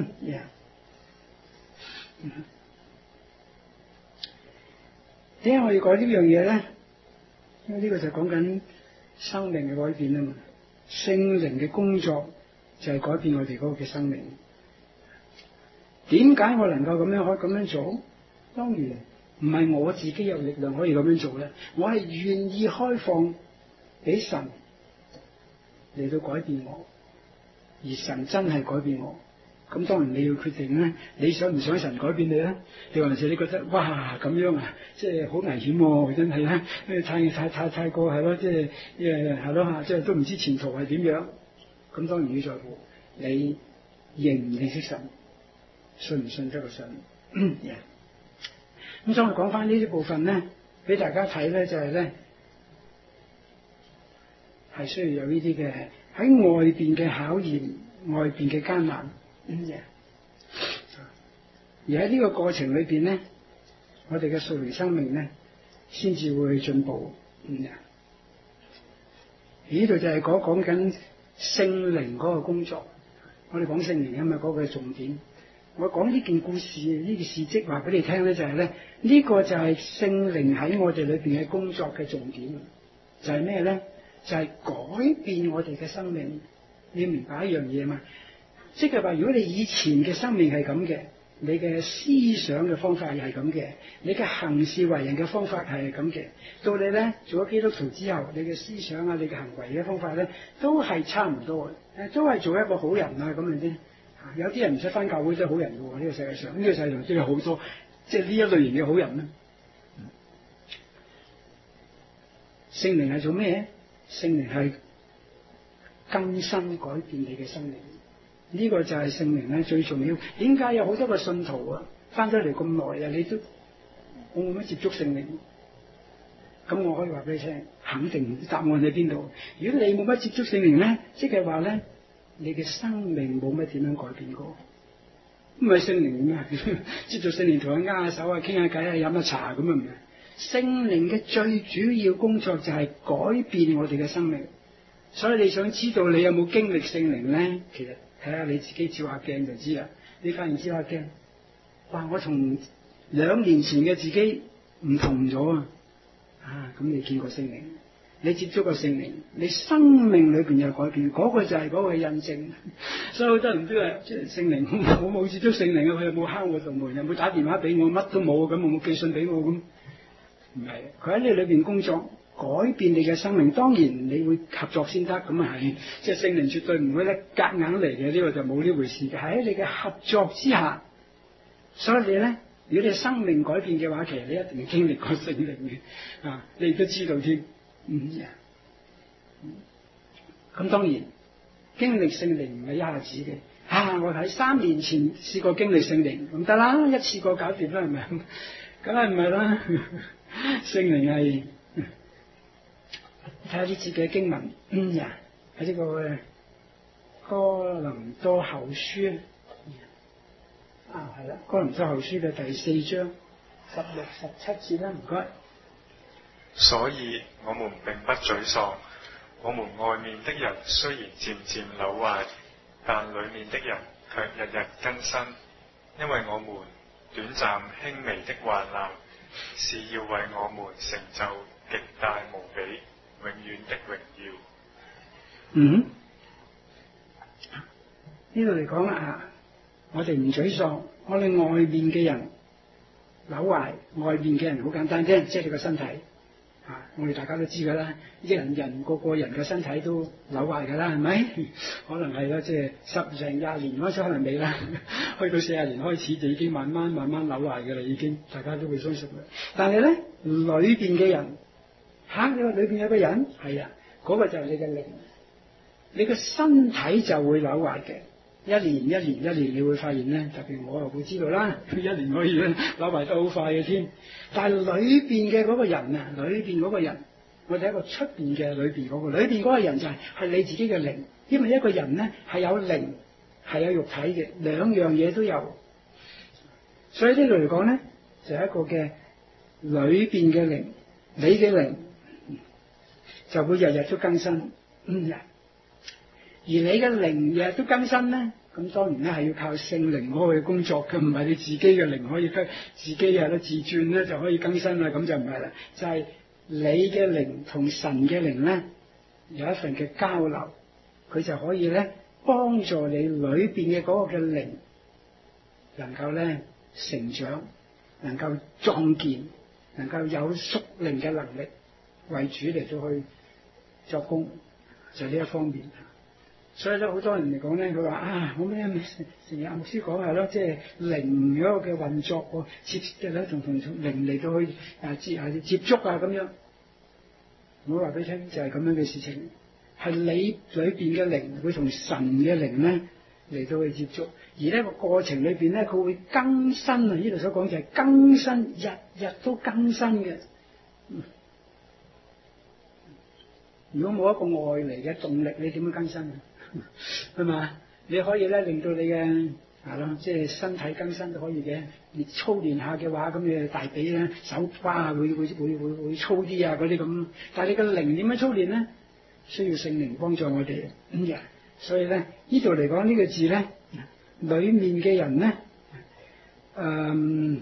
點解我要講呢樣嘢咧？因為呢個就講緊生命嘅改變啊嘛。聖靈嘅工作就係改變我哋嗰個嘅生命。點解我能夠咁樣可以咁樣做？當然唔係我自己有力量可以咁樣做咧，我係願意開放俾神嚟到改變我，而神真係改變我。咁當然你要決定咧，你想唔想神改變你咧？定還是你覺得哇咁樣啊，即係好危險喎，真係咧，太太太太過係咯，即係誒係咯嚇，即係都唔知前途係點樣。咁當然要在乎你認唔認識神，信唔信得過神。咁、yeah. 所以我講翻呢啲部分咧，俾大家睇咧，就係咧係需要有呢啲嘅喺外邊嘅考驗，外邊嘅艱難。嗯、yeah. 而喺呢個過程裏邊咧，我哋嘅屬靈生命咧，先至會進步。嗯、yeah. 而呢度就係講講緊聖靈嗰個工作。我哋講聖靈啊嘛，嗰個係重點。我講呢件故事，呢件事蹟話俾你聽咧，就係咧，呢個就係聖靈喺我哋裏邊嘅工作嘅重點。就係咩咧？就係改變我哋嘅生命。你要明白一樣嘢嘛？即係話，如果你以前嘅生命係咁嘅，你嘅思想嘅方法又係咁嘅，你嘅行事為人嘅方法係咁嘅，到你咧做咗基督徒之後，你嘅思想啊，你嘅行為嘅方法咧，都係差唔多嘅，都係做一個好人啊咁樣啫。有啲人唔使返教會都係好人嘅喎，呢個世界上，呢個世界上都有好多即係呢一類型嘅好人啦。 聖靈係做咩？聖靈係更新改變你嘅生命，呢、這個就係聖靈咧最重要。點解有好多個信徒啊翻咗嚟咁耐啊，你都我冇乜接觸聖靈？咁我可以話俾你聽，肯定答案喺邊度？如果你冇乜接觸聖靈咧，即係話咧，你嘅生命冇乜點樣改變過。唔係聖靈咩？接觸聖靈同佢握下手啊，傾下偈啊，飲下茶咁啊唔係。聖靈嘅最主要工作就係改變我哋嘅生命。所以你想知道你有冇經歷聖靈咧？其實睇下你自己照下鏡就知啦。你發現照下鏡，哇！我同兩年前嘅自己唔同咗啊！啊，咁你見過聖靈，你接觸過聖靈，你生命裏邊有改變，嗰、那個就係嗰個印證。所以好多人都話，即係聖靈，我冇接觸聖靈啊，佢有冇敲我道門，有冇打電話俾我，乜都冇，咁我冇寄信俾我咁。唔係，佢喺你裏邊工作，改變你嘅生命。當然你會合作先得，咁啊係，即係聖靈絕對唔會咧夾硬嚟嘅，呢、這個就冇呢回事嘅。喺你嘅合作之下，所以你咧。如果你生命改變嘅話，其實你一定經歷過聖靈嘅啊，你亦都知道添。嗯，咁、嗯、當然經歷聖靈唔係一下子嘅。啊，我喺三年前試過經歷聖靈，咁得啦，一次過搞掂啦，係咪？梗係唔係啦。聖靈係睇下啲自己嘅經文，嗯呀，喺呢個哥林多後書。啊，係啦，《哥林多後書》嘅第四章十六、十七節啦，唔該。 所以我們並不沮喪，我們外面的人雖然漸漸朽壞，但裡面的人卻日日更新，因為我們短暫輕微的患難，是要為我們成就極大無比、永遠的榮耀。 嗯，呢度嚟講啊。我哋唔沮喪，我哋外面嘅人朽壞，外面嘅人好簡單啫，即係你個身體啊！我哋大家都知噶啦，人人個個人嘅身體都朽壞噶啦，係咪？可能係啦，即係十零廿年開始可能未啦，去到四十年開始就已經慢慢慢慢朽壞噶啦，已經大家都會相信啦。但係咧，裏邊嘅人，吓、啊、你話裏邊有個人，係啊，嗰、那個就係你嘅靈，你嘅身體就會朽壞嘅。一年一年一年，你會發現咧，特別我又會知道啦，一年可以咧扭埋得好快嘅添。但係裏邊嘅嗰個人啊，裏邊嗰個人，我哋一個出邊嘅裏邊嗰個，裏邊嗰個人就係、是、係你自己嘅靈，因為一個人咧係有靈係有肉體嘅，兩樣嘢都有。所以呢度嚟講咧，就係、是、一個嘅裏邊嘅靈，你嘅靈就會日日都更新，嗯而你嘅靈日日都更新咧，咁當然咧係要靠聖靈嗰個嘅工作嘅，唔係你自己嘅靈可以自己係咧自轉咧就可以更新啦，咁就唔係啦。就係、是、你嘅靈同神嘅靈咧有一份嘅交流，佢就可以咧幫助你裏邊嘅嗰個嘅靈能夠咧成長，能夠壯健，能夠有屬靈嘅能力為主嚟到去作工，就呢、是、一方面。所以咧，好多人嚟講咧，佢話啊，我咩成日阿牧師講係咯，即係靈嗰個嘅運作喎，接嘅咧，同同靈嚟到去啊接啊接觸啊咁樣。我話俾你聽，就係、是、咁樣嘅事情，係你裏邊嘅靈會同神嘅靈咧嚟到去接觸，而呢個過程裏邊咧，佢會更新啊！呢度所講就係更新，日日都更新嘅。嗯如果冇一個外嚟嘅動力，你點樣更新啊？係嘛？你可以咧令到你嘅係咯，即係身體更新都可以嘅。你操練下嘅話，咁你大髀咧手瓜啊會會會會會粗啲啊嗰啲咁。但係你個靈點樣操練咧？需要聖靈幫助我哋。嗯呀，所以咧呢度嚟講呢個字咧，裏面嘅人咧，誒、嗯。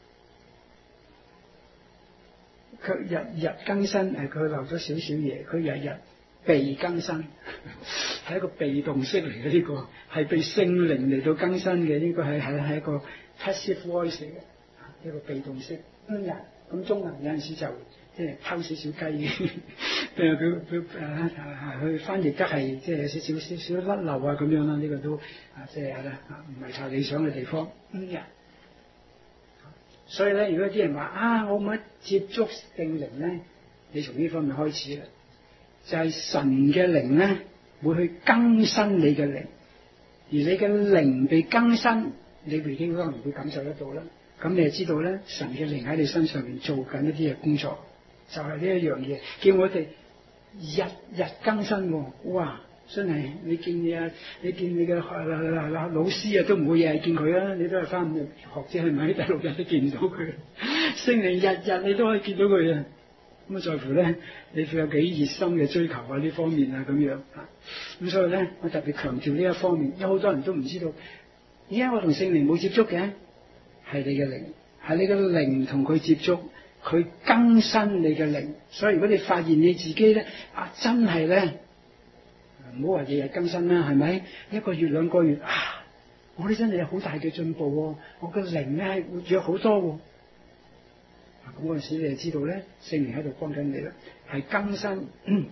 佢日日更新，誒佢留咗少少嘢，佢日日被更新，係一個被動式嚟嘅呢個，係被聖靈嚟到更新嘅呢、這個係係係一個 passive voice 嚟嘅，一個被動式。嗯呀，咁中文有陣時就即係偷少少雞嘅，誒佢佢誒佢翻譯得係即係有少少少少甩漏啊咁樣啦，呢、這個都啊即係咧唔係太理想嘅地方。嗯呀。所以咧，如果啲人話啊，我冇接觸聖靈咧， 你從呢方面開始啦，就係、是、神嘅靈咧會去更新你嘅靈，而你嘅靈被更新，你自己可能會感受得到啦。咁你就知道咧，神嘅靈喺你身上面做緊一啲嘅工作，就係呢一樣嘢，叫我哋日日更新喎。哇！真係你見你啊，你見你嘅老師啊，都唔會日日見佢啊，你都係翻五日學啫，係咪？第六日都見唔到佢，聖靈日日你都可以見到佢啊。咁啊，在乎咧，你會有幾熱心嘅追求啊呢方面啊咁樣啊。咁所以咧，我特別強調呢一方面，有好多人都唔知道，而家我同聖靈冇接觸嘅，係你嘅靈，係你嘅靈同佢接觸，佢更新你嘅靈。所以如果你發現你自己咧啊，真係咧。唔好話日日更新啦，係咪？一個月兩個月啊，我哋真係有好大嘅進步喎！我嘅靈咧係活躍好多喎。咁嗰陣時你就知道咧，聖靈喺度幫緊你啦，係更新。嗯、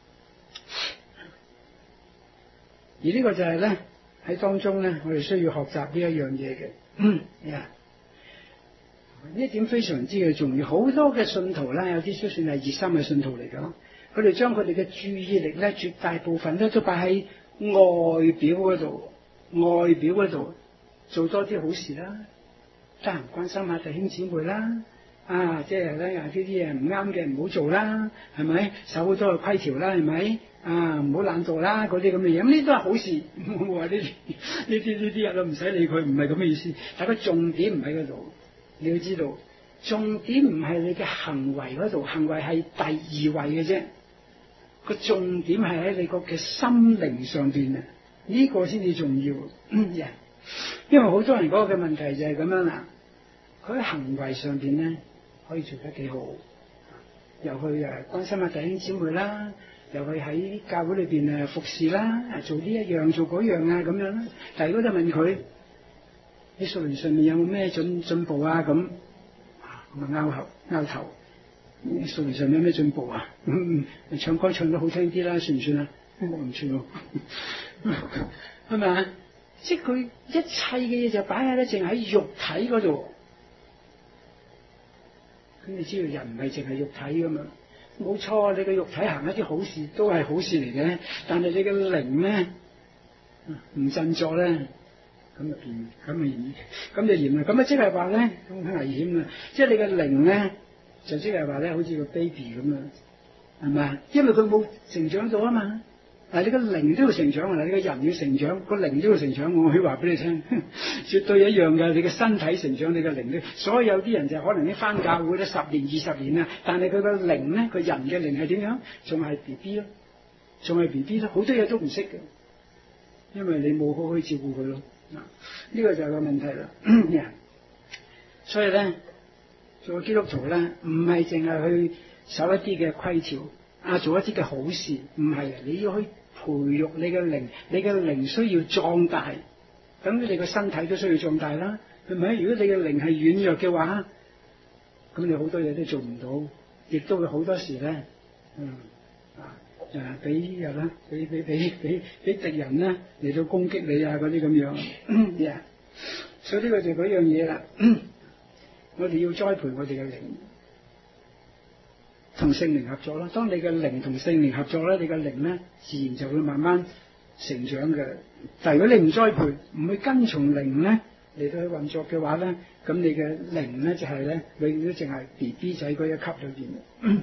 而呢個就係咧喺當中咧，我哋需要學習呢一樣嘢嘅。嗯，呢一點非常之嘅重要。好多嘅信徒咧，有啲都算係熱心嘅信徒嚟㗎。佢哋將佢哋嘅注意力咧，絕大部分咧都擺喺外表嗰度，外表嗰度做多啲好事啦，得閒關心下弟兄姊妹啦，啊，即係咧呢啲嘢唔啱嘅唔好做啦，係咪？守好多嘅規條啦，係咪？啊，唔好懶惰啦，嗰啲咁嘅嘢，咁呢啲都係好事。我話呢啲呢啲呢啲嘢都唔使理佢，唔係咁嘅意思。但係個重點唔喺嗰度，你要知道，重點唔係你嘅行為嗰度，行為係第二位嘅啫。個重點係喺你個嘅心靈上邊啊，呢、這個先至重要。嗯、因為好多人嗰個嘅問題就係咁樣啦，佢喺行為上邊咧可以做得幾好，又去誒關心下弟兄姊妹啦，又去喺教會裏邊誒服侍啦，做呢一樣做嗰樣啊咁樣啦。但係如果就問佢，你屬靈上面有冇咩進進步啊？咁咁啊拗頭拗頭。數年上有咩進步啊？嗯，唱歌唱得好聽啲啦，算唔算啊？我唔算喎，係咪啊？即係佢一切嘅嘢就擺喺咧，淨喺肉體嗰度。咁你知道人唔係淨係肉體噶嘛？冇錯，你嘅肉體行一啲好事都係好事嚟嘅，但係你嘅靈咧唔振作咧，咁就變，咁就嚴，咁就嚴啦。咁啊，即係話咧，好危險啊！即係你嘅靈咧。就即係話咧，好似個 baby 咁啊，係咪？因為佢冇成長到啊嘛。但係你個靈都要成長啊，你個人要成長，個靈都要成長。我可以話俾你聽，絕對一樣嘅。你嘅身體成長，你嘅靈都。所以有啲人就可能已經返教會咧十年、二十年啦，但係佢個靈咧，個人嘅靈係點樣？仲係 B B 咯，仲係 B B 咯，好多嘢都唔識嘅，因為你冇好好照顧佢咯。嗱，呢個就係個問題啦。所以咧。做基督徒咧，唔係淨係去守一啲嘅規條啊，做一啲嘅好事，唔係啊！你要去培育你嘅靈，你嘅靈需要壯大，咁你個身體都需要壯大啦，係咪？如果你嘅靈係軟弱嘅話，咁你好多嘢都做唔到，亦都會好多時咧，嗯啊誒，俾人啦，俾俾俾俾俾敵人咧嚟到攻擊你啊，嗰啲咁樣，嗯 yeah. 所以呢個就嗰樣嘢啦。嗯我哋要栽培我哋嘅靈，同聖靈合作啦。當你嘅靈同聖靈合作咧，你嘅靈咧自然就會慢慢成長嘅。但係如果你唔栽培，唔去跟從靈咧嚟到去運作嘅話咧，咁你嘅靈咧就係咧永遠都淨係 B B 仔嗰一級裏邊。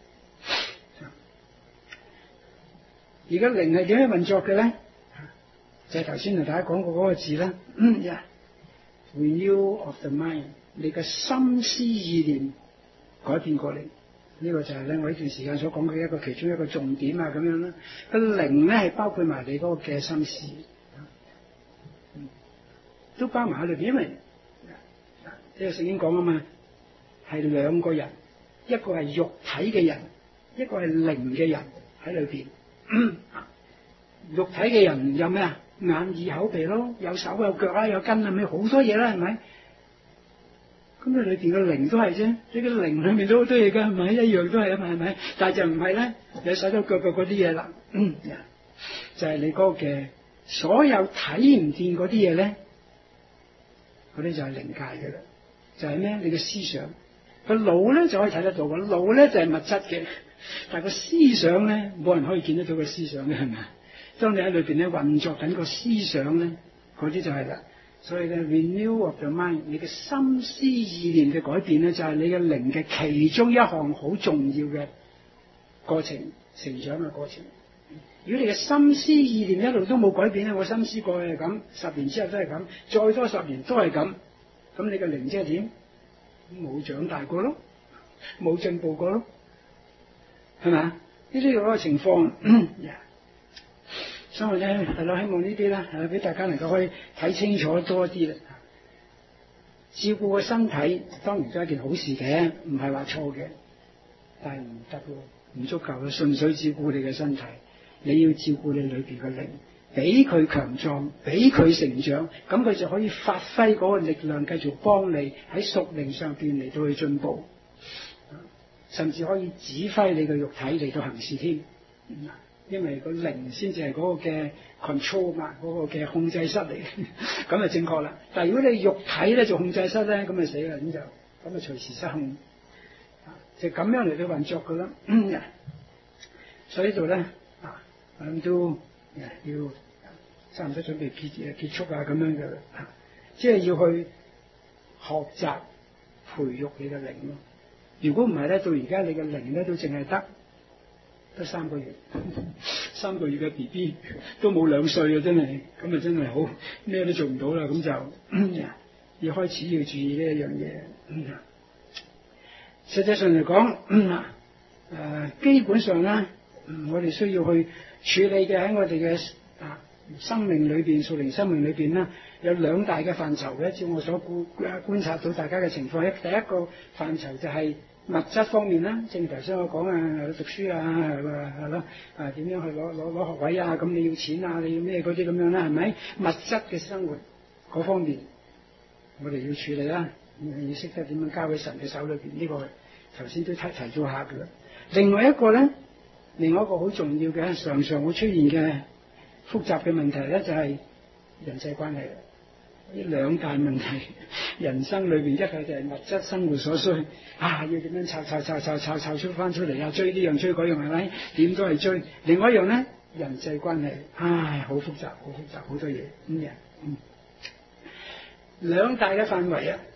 而家靈係點樣運作嘅咧？就係頭先同大家講過嗰個字啦。嗯 yeah. Renew of the mind。你嘅心思意念改變過嚟，呢、這個就係咧我呢段時間所講嘅一個其中一個重點啊，咁樣啦。個靈咧係包括埋你嗰個嘅心思，嗯、都包埋喺裏邊，因為呢個聖經講啊嘛，係兩個人，一個係肉體嘅人，一個係靈嘅人喺裏邊。肉體嘅人有咩啊？眼耳口鼻咯，有手有腳啊，有筋啊，咪好多嘢啦，係咪？咁你裏邊嘅靈都係啫，你嘅靈裏面都好多嘢噶，係咪？一樣都係啊嘛，係咪？但係就唔係咧，有手手腳腳嗰啲嘢啦，嗯，就係、是、你嗰個嘅所有睇唔見嗰啲嘢咧，嗰啲就係靈界嘅啦。就係、是、咩？你嘅思想， 個腦咧就可以睇得到，個腦咧就係物質嘅，但係個思想咧冇人可以見得到個思想嘅，係咪？當你喺裏邊咧運作緊個思想咧，嗰啲就係啦。所以咧 renew of the mind， 你嘅心思意念嘅改變咧，就係你嘅靈嘅其中一項好重要嘅過程，成長嘅過程。如果你嘅心思意念一路都冇改變咧，我心思過去係咁，十年之後都係咁，再多十年都係咁，咁你嘅靈即係點？冇長大過咯，冇進步過咯，係咪啊？呢啲嗰個情況。所以咧係咯，希望呢啲咧係俾大家能夠可以睇清楚多啲啦。照顧個身體當然都係一件好事嘅，唔係話錯嘅，但係唔得咯，唔足夠嘅。純粹照顧你嘅身體，你要照顧你裏邊嘅靈，俾佢強壯，俾佢成長，咁佢就可以發揮嗰個力量，繼續幫你喺屬靈上邊嚟到去進步，甚至可以指揮你嘅肉體嚟到行事添。因為個靈先至係嗰個嘅 control 嘛，嗰個嘅控制室嚟，咁就正確啦。但係如果你肉體咧做控制室咧，咁就死啦，咁就咁就隨時失控，就咁樣嚟到運作噶啦。所以呢度咧啊，咁都要差唔多準備結結束啊，咁樣嘅，即係要去學習培育你嘅靈咯。如果唔係咧，到而家你嘅靈咧都淨係得。得三個月，三個月嘅 B B 都冇兩歲啊！真係，咁啊真係好咩都做唔到啦。咁就要開始要注意呢一樣嘢。實際上嚟講，誒、呃、基本上咧，我哋需要去處理嘅喺我哋嘅啊生命裏邊，屬靈生命裏邊咧，有兩大嘅範疇嘅。照我所觀觀察到大家嘅情況，第一個範疇就係物質方面啦，正如頭先我講啊，讀書啊，係咯，啊點樣去攞攞攞學位啊，咁你要錢啊，你要咩嗰啲咁樣啦，係咪？物質嘅生活嗰方面，我哋要處理啦，要識得點樣交喺神嘅手裏邊，呢、這個頭先都提提咗下噶啦。另外一個咧，另外一個好重要嘅，常常會出現嘅複雜嘅問題咧，就係、是、人際關係。呢兩大問題，人生裏邊一個就係物質生活所需，啊要點樣湊湊湊湊湊湊出翻出嚟啊，追呢樣追嗰樣係咪？點都係追。另外一樣咧，人際關係，唉，好複雜，好複雜，好多嘢咁嘅。嗯，兩大嘅範圍啊，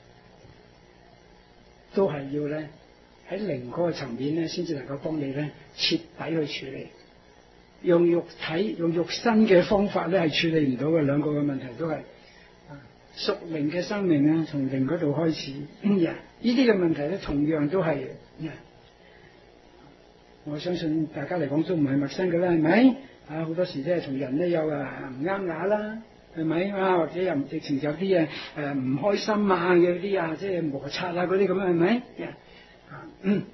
都係要咧喺靈嗰個層面咧，先至能夠幫你咧徹底去處理。用肉體、用肉身嘅方法咧係處理唔到嘅，兩個嘅問題都係。屬靈嘅生命啊，從靈嗰度開始，呢啲嘅問題咧，同樣都係，我相信大家嚟講都唔係陌生嘅啦，係咪？啊，好多時咧同人咧有啊唔啱牙啦，係咪啊？或者又直情有啲啊誒唔開心啊嘅啲啊，即係摩擦啊嗰啲咁樣，係咪？啊，嗯，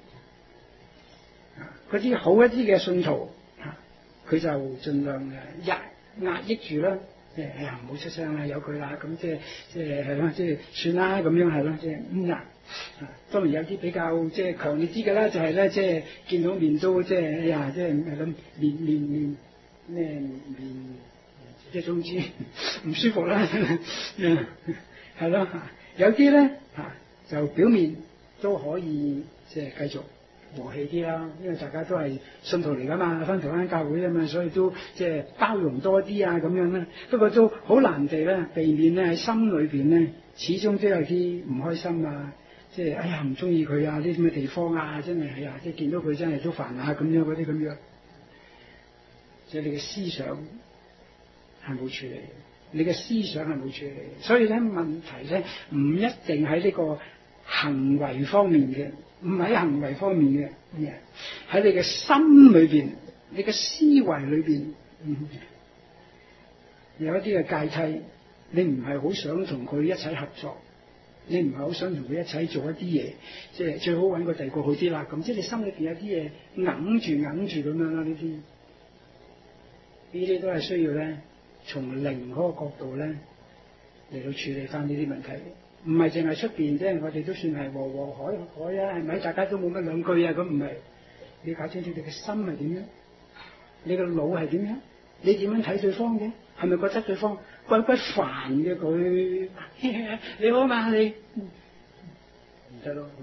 嗰啲好一啲嘅信徒，佢就盡量誒壓壓抑住啦。即係哎呀，唔好出聲啦，有佢啦，咁即係即係係咯，即係算啦，咁樣係咯，即係嗯啊。當然有啲比較即係強烈啲嘅啦，就係咧即係見到面都即係哎呀，即係係咯面面面咩面，即係總之唔舒服啦，係咯。有啲咧嚇就表面都可以即係繼續和氣啲啦，因為大家都係信徒嚟噶嘛，返同間教會啊嘛，所以都即係包容多啲啊咁樣啦。不過都好難地咧，避免咧喺心裏邊咧，始終都有啲唔開心啊，即係哎呀唔中意佢啊，呢啲咁嘅地方啊，真係哎呀，即係見到佢真係都煩啊咁樣嗰啲咁樣。即係你嘅思想係冇處理，你嘅思想係冇處理，所以咧問題咧唔一定喺呢個行為方面嘅。唔喺行為方面嘅，喺你嘅心裏邊，你嘅思維裏邊，嗯，有一啲嘅芥蒂，你唔係好想同佢一齊合作，你唔係好想同佢一齊做一啲嘢，即係最好揾個第二個好啲啦。咁即係你心裏邊有啲嘢揞住揞住咁樣啦，呢啲，呢啲都係需要咧，從靈嗰個角度咧嚟到處理翻呢啲問題。唔係淨係出邊啫，我哋都算係和和海海啊，係咪？大家都冇乜兩句啊，咁唔係。你搞清楚你嘅心係點樣？你個腦係點樣？你點樣睇對方嘅？係咪覺得對方鬼鬼煩嘅佢？你好嘛？你唔得咯，咁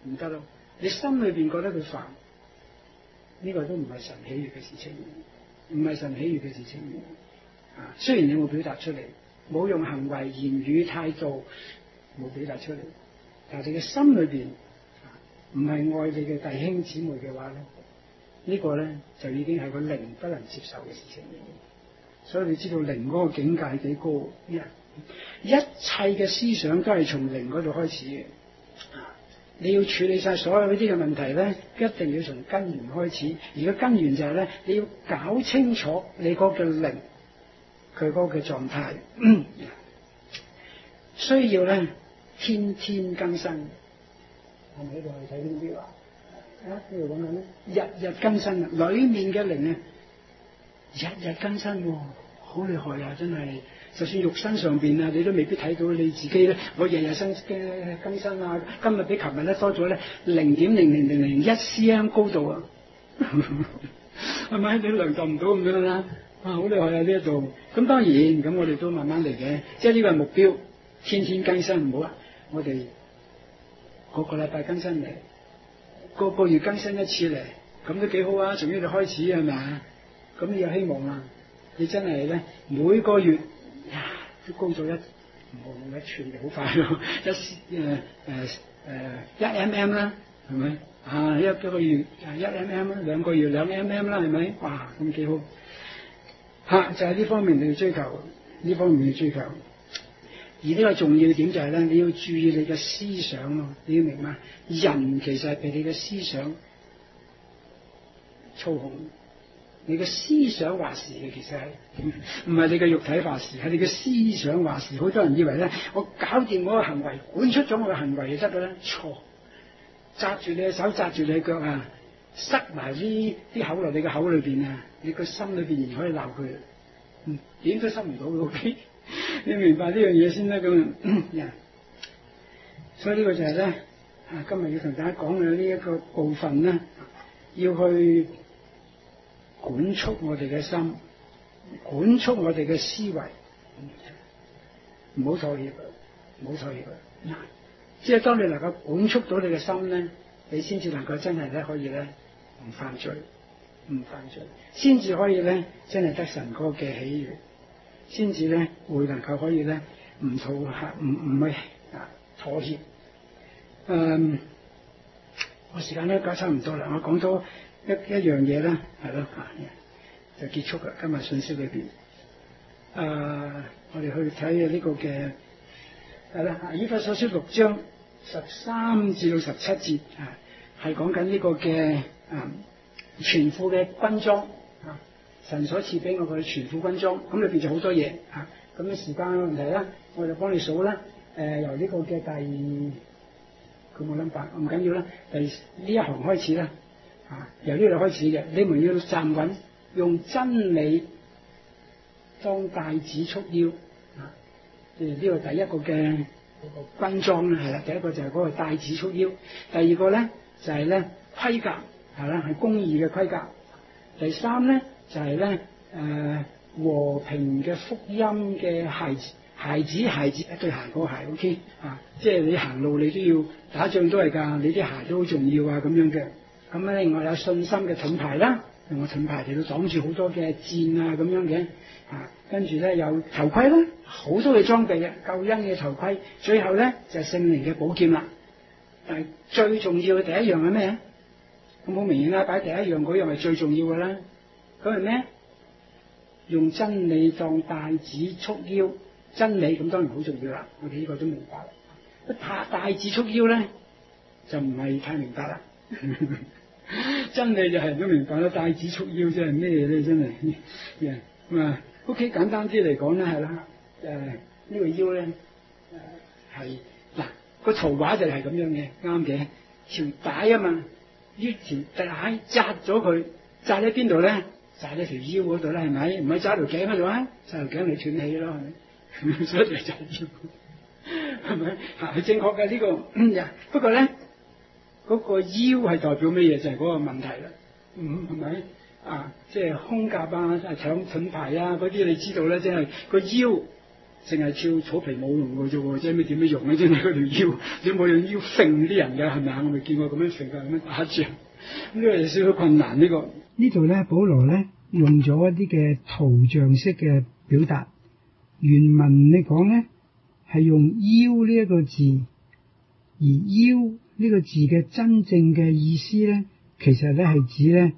唔得咯。你心裏邊覺得佢煩，呢、這個都唔係神喜悅嘅事情，唔係神喜悅嘅事情。啊，雖然你冇表達出嚟，冇用行為、言語、態度冇表達出嚟，但係你嘅心裏邊唔係愛你嘅弟兄姊妹嘅話咧，呢、這個咧就已經係個靈不能接受嘅事情。所以你知道靈嗰個境界幾高？一切嘅思想都係從靈嗰度開始嘅。你要處理晒所有呢啲嘅問題咧，一定要從根源開始。而個根源就係咧，你要搞清楚你嗰個靈佢嗰個狀態，嗯、需要咧天天更新。係咪喺度去睇呢啲話？啊，呢度講緊咧，日日更新啊！裏面嘅靈啊，日日更新喎，好厲害啊！真係。就算肉身上邊啊，你都未必睇到你自己咧。我日日新嘅更新啊，今日比琴日咧多咗咧零點零零零零一 cm 高度啊，係咪？你量度唔到咁樣啦？啊，好厲害啊！呢一度咁當然咁，我哋都慢慢嚟嘅，即係呢個係目標，天天更新唔好啊！我哋個個禮拜更新嚟，個個月更新一次嚟，咁都幾好啊！從呢度開始係咪啊？咁你有希望啊！你真係咧每個月。呀，都高咗一冇一寸嘅，好快咯！一誒誒誒一 mm 啦，係咪啊？一一個月一 mm 啦，兩個月兩 mm 啦，係咪？哇，咁幾好嚇、啊！就係、是、呢方面你要追求，呢方面要追求。而呢個重要點就係咧，你要注意你嘅思想咯，你要明嘛？人其實係被你嘅思想操控。你嘅思想話事嘅，其實係唔係你嘅肉體話事，係你嘅思想話事。好多人以為咧，我搞掂我嘅行為，管出咗我嘅行為就得嘅咧，錯。紮住你嘅手，紮住你嘅腳啊，塞埋呢啲口落你嘅口裏邊啊，你個心裏邊仍可以鬧佢，嗯，點都塞唔到嘅。OK，你明白呢樣嘢先得咁。所以呢個就係咧，啊，今日要同大家講嘅呢一個部分咧，要去管束我哋嘅心，管束我哋嘅思維，唔好妥協，唔好妥協。即係當你能夠管束到你嘅心咧，你先至能夠真係咧可以咧唔犯罪，唔犯罪，先至可以咧真係得神嗰個嘅喜悅，先至咧會能夠可以咧唔妥協，唔唔去啊妥協。嗯，我時間咧搞差唔多啦，我講多一一樣嘢啦，係咯啊，就結束啦。今日信息裏邊，誒、呃，我哋去睇下呢個嘅係啦，以弗所書六章十三至到十七節啊，係講緊呢個嘅啊全副嘅軍裝啊，神所賜俾我嘅全副軍裝，咁裏邊就好多嘢啊。咁嘅時間嘅問題啦，我就幫你數啦。誒、呃，由呢個嘅第佢冇諗法，唔緊要啦。第呢一行開始啦。啊，由呢度開始嘅，你們要站穩，用真理當帶子束腰。啊，誒呢個第一個嘅個軍裝咧，係啦，第一個就係嗰個帶子束腰，第二個咧就係咧盔甲，係啦，係公義嘅盔甲。第三咧就係咧誒和平嘅福音嘅鞋子，鞋子鞋子一對鞋嗰個鞋 ，OK 啊，即係你行路你都要打仗都係㗎，你啲鞋都好重要啊咁樣嘅。咁咧，另外有信心嘅盾牌啦，用個盾牌嚟到擋住好多嘅箭啊咁樣嘅，啊，跟住咧有頭盔啦，好多嘅裝備嘅，救恩嘅頭盔，最後咧就係聖靈嘅寶劍啦。但係最重要嘅第一樣係咩？咁好明顯啦，擺第一樣嗰樣係最重要嘅啦。咁係咩？用真理當帶子束腰，真理咁當然好重要啦。我哋呢個都明白啦。帶帶子束腰咧，就唔係太明白啦。真理就係人都明白啦，帶子束腰即係咩咧？真係咁啊！OK，簡單啲嚟講咧，係啦，誒、呃、呢、這個腰咧誒係嗱個圖畫就係咁樣嘅，啱嘅條帶啊嘛，呢條帶紮咗佢，紮喺邊度咧？紮喺條腰嗰度啦，係咪？唔係紮條頸嗰度啊？紮條頸你斷氣咯，係咪？所以就紮腰，係咪？係正確嘅呢、這個，嗯、不過咧。嗰個腰係代表咩嘢？就係、是、嗰個問題啦，嗯，係咪啊？即係胸甲啊、長盾牌啊嗰啲，你知道咧，即係個腰淨係跳草皮舞用嘅啫喎，即係咩點樣用咧？即係嗰條腰，你冇用腰揈啲人㗎係咪啊？我未見過咁樣揈㗎，咁樣打仗，呢個有少少困難呢、呢個。呢度咧，保羅咧用咗一啲嘅圖像式嘅表達。原文你講咧係用腰呢一個字，而腰呢個字嘅真正嘅意思咧，其實咧係指咧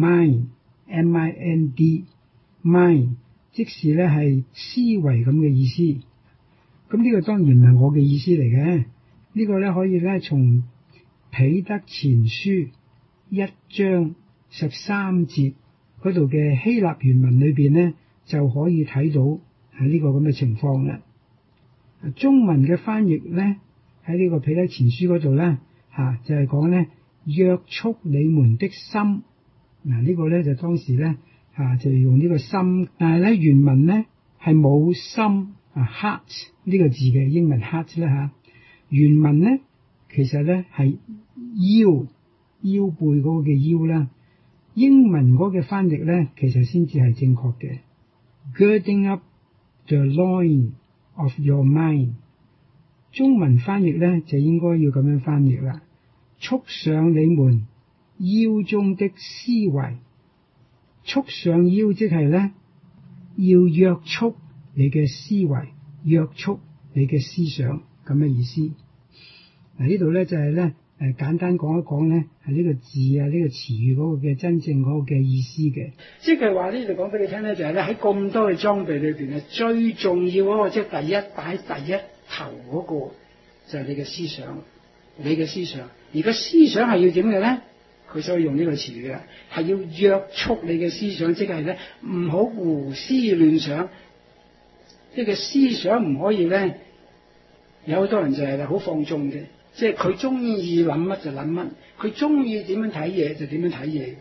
mind，m i n d，mind， 即是咧係思維咁嘅意思。咁呢個當然唔係我嘅意思嚟嘅，呢、呢個咧可以咧從彼得前書一章十三節嗰度嘅希臘原文裏邊咧就可以睇到。係呢個咁嘅情況啦。中文嘅翻譯咧喺呢個彼得前書嗰度咧嚇就係講咧約束你們的心。嗱、這個、呢個咧就當時咧嚇、啊、就用呢個心，但係咧原文咧係冇心啊 heart 呢個字嘅，英文 heart 咧嚇。原文咧其實咧係腰腰背嗰個嘅腰啦。英文嗰個翻譯咧其實先至係正確嘅。Girding up the loin of your mind， 中文翻譯咧就應該要咁樣翻譯啦，束上你們腰中的思維，束上腰即係咧要約束你嘅思維，約束你嘅思想咁嘅意思。嗱呢度咧就係咧誒簡單講一講咧係呢個字啊呢、呢個詞語嗰個嘅真正嗰個嘅意思嘅，即係話呢度講俾你聽咧就係咧喺咁多嘅裝備裏邊咧最重要嗰個即係第一擺第一頭嗰個就係你嘅思想，你嘅思想，而個思想係要點嘅咧？佢所以用呢個詞語啊，係要約束你嘅思想，即係咧唔好胡思亂想，即係思想唔可以咧，有好多人就係好放縱嘅。即係佢中意諗乜就諗乜，佢中意點樣睇嘢就點樣睇嘢，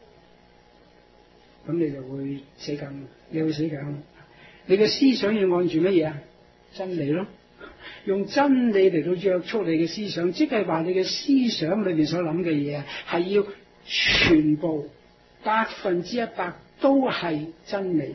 咁你就會死梗，你會死梗。你嘅思想要按住乜嘢啊？真理咯，用真理嚟到約束你嘅思想，即係話你嘅思想裏邊所諗嘅嘢啊，係要全部百分之一百都係真理。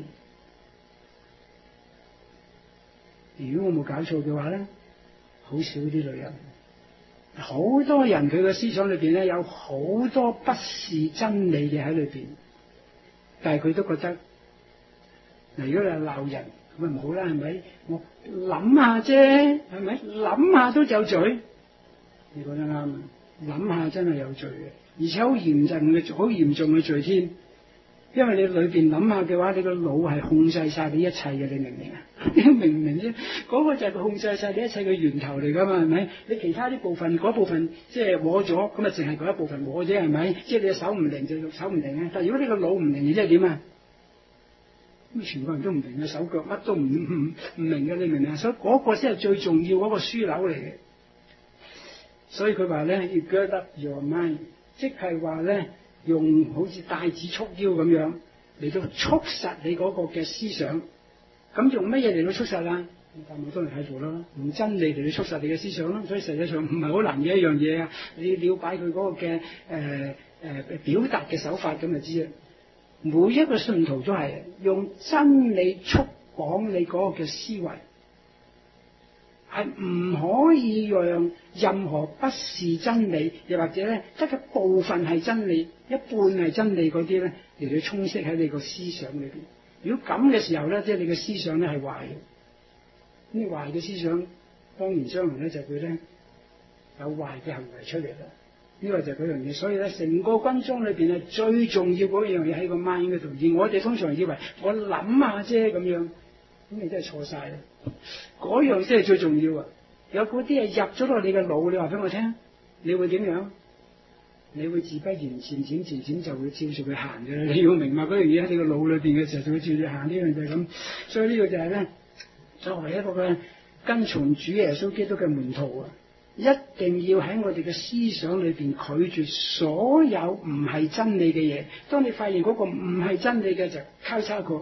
如果我冇搞錯嘅話咧，好少啲女人。好多人佢嘅思想裏邊咧有好多不是真理嘅喺裏邊，但係佢都覺得，嗱，如果你係鬧人咁咪唔好啦，係咪？我諗下啫，係咪？諗下都有罪，你覺得啱啊？諗下真係有罪嘅，而且好嚴重嘅，好嚴重嘅罪添。因為你裏邊諗下嘅話，你個腦係控制晒你一切嘅，你明唔明啊？你明唔明啫？嗰個就係佢控制晒你一切嘅源頭嚟噶嘛，係咪？你其他啲部分嗰部分即係摸咗，咁啊淨係嗰一部分摸啫，係咪？即係你嘅手唔靈就手唔靈啊！但係如果你個腦唔靈，即係點啊？咁全部人都唔明嘅，手腳乜都唔唔唔明嘅，你明唔明啊？所以嗰個先係最重要嗰個樞紐嚟嘅。所以佢話咧要 gird up your mind， 即係話咧。用好似帶子束腰咁樣嚟到束實你嗰個嘅思想，咁用乜嘢嚟到束實啊？但我都係睇到啦，用真理嚟到束實你嘅思想啦。所以實際上唔係好難嘅一樣嘢啊！你了解佢嗰個嘅誒誒表達嘅手法咁就知啦。每一個信徒都係用真理束綁你嗰個嘅思維。係唔可以讓任何不是真理，又或者咧得嘅部分係真理，一半係真理嗰啲咧，嚟到充斥喺你個思想裏邊。如果咁嘅時候咧，即係你嘅思想咧係壞嘅。咁你壞嘅思想，當然將來咧就會咧有壞嘅行為出嚟啦。呢個就係嗰樣嘢。所以咧，成個軍裝裏邊係最重要嗰樣嘢喺個 mind 嗰度。而我哋通常以為我諗下啫咁樣。咁你真係錯晒啦！嗰樣先係最重要啊！有嗰啲係入咗落你嘅腦，你話俾我聽，你會點樣？你會自不然漸漸漸漸就會照住佢行嘅啦。你要明白嗰樣嘢喺你個腦裏邊嘅時候，就會照住行。呢樣就係咁。所以呢個就係咧，作為一個嘅跟從主耶穌基督嘅門徒啊，一定要喺我哋嘅思想裏邊拒絕所有唔係真理嘅嘢。當你發現嗰個唔係真理嘅，就交叉過。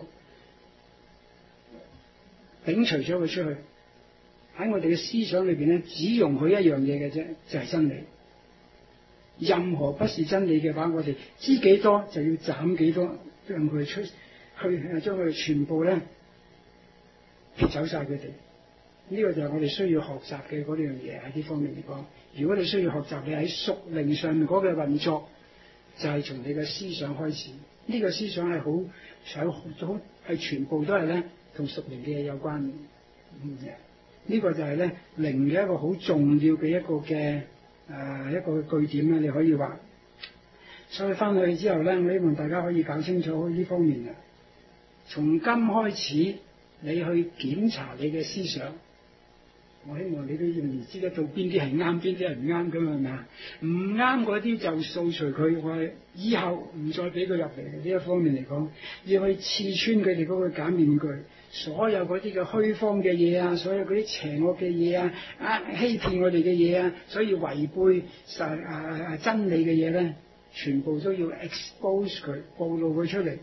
摒除咗佢出去，喺我哋嘅思想裏邊咧，只容許一樣嘢嘅啫，就係真理。任何不是真理嘅話，我哋知幾多就要斬幾多，讓佢出去，將佢全部咧撇走晒佢哋。呢、這個就係我哋需要學習嘅嗰樣嘢喺呢方面嚟講。如果你需要學習，你喺屬靈上面嗰個運作，就係、是、從你嘅思想開始。呢、這個思想係好想好係全部都係咧同屬靈嘅嘢有關嘅。嗯，呢、這個就係咧靈嘅一個好重要嘅一個嘅誒、呃、一個據點啦，你可以話。所以翻去之後咧，我希望大家可以搞清楚呢方面啊。從今開始，你去檢查你嘅思想。我希望你都要知得到邊啲係啱，邊啲係唔啱咁，係咪啊？唔啱嗰啲就掃除佢，我以後唔再俾佢入嚟嘅。呢一方面嚟講，要去刺穿佢哋嗰個假面具，所有嗰啲嘅虛謊嘅嘢啊，所有嗰啲邪惡嘅嘢啊，啊欺騙我哋嘅嘢啊，所以違背實啊啊真理嘅嘢咧，全部都要 expose 佢，暴露佢出嚟。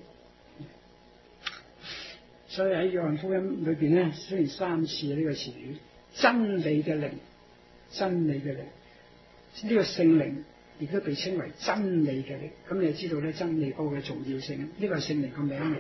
所以喺約翰福音裏邊咧，雖然三次呢個詞語。真理嘅靈，真理嘅靈，呢、這個聖靈亦都被稱為真理嘅靈。咁你就知道咧真理嗰個重要性。呢、這個係聖靈個名嚟。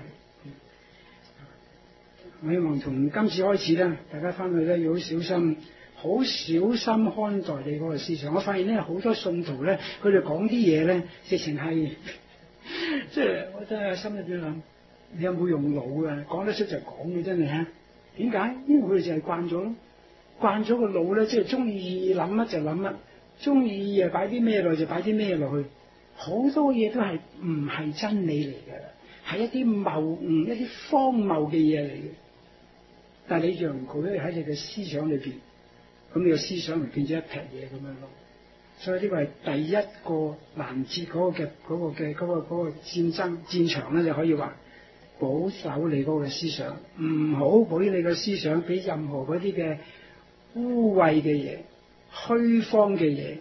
我希望從今次開始咧，大家翻去咧要好小心，好小心看待你嗰個思想。我發現咧好多信徒咧，佢哋講啲嘢咧，直情係，即係我真係心入邊諗，你有冇用腦啊？講得出就講嘅，真係嚇。點解？因為佢哋就係慣咗咯。慣咗個腦咧，即係中意諗乜就諗乜，中意誒擺啲咩落就擺啲咩落去，好多嘢都係唔係真理嚟嘅，係一啲謬誤、一啲荒謬嘅嘢嚟嘅。但係你讓佢喺你嘅思想裏邊，咁你嘅思想唔變咗一劈嘢咁樣咯。所以呢個係第一個攔截嗰個嘅嗰個嘅嗰個嗰個戰爭戰場咧，就可以話保守你嗰個思想，唔好俾你嘅思想俾任何嗰啲嘅污穢嘅嘢、虛謊嘅嘢、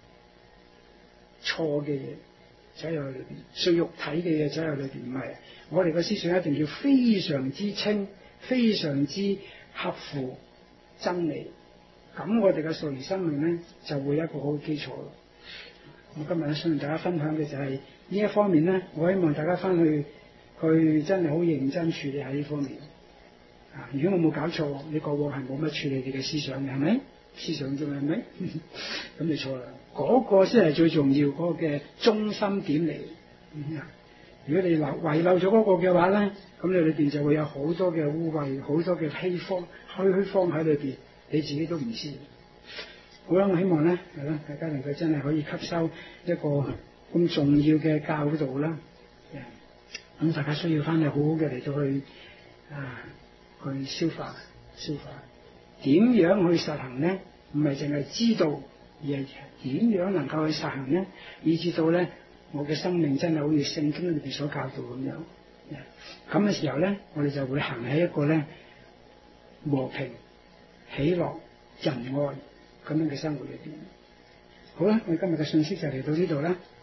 錯嘅嘢走入裏邊，屬肉體嘅嘢走入裏邊。唔係，我哋嘅思想一定要非常之清、非常之合乎真理。咁我哋嘅屬靈生命咧就會有一個好嘅基礎咯。我今日咧想同大家分享嘅就係、是、呢一方面咧，我希望大家翻去去真係好認真處理喺呢方面。啊！如果我冇搞錯，你過往係冇乜處理你嘅思想嘅，係咪？思想啫嘛，係咪？咁你錯啦，嗰、那個先係最重要嗰、那個嘅中心點嚟。嗯、如果你漏遺漏咗嗰個嘅話咧，咁你裏邊就會有好多嘅污穢，好多嘅虛謊、虛虛謊喺裏邊，你自己都唔知。好啦，我希望咧係啦，大家能夠真係可以吸收一個咁重要嘅教導啦。咁大家需要翻嚟好好嘅嚟到去啊。去消化消化，點樣去實行呢？唔係淨係知道，而係點樣能夠去實行呢？以至到咧，我嘅生命真係好似聖經裏邊所教導咁樣。咁嘅時候咧，我哋就會行喺一個咧和平、喜樂、仁愛咁樣嘅生活裏邊。好啦，我哋今日嘅信息就嚟到呢度啦。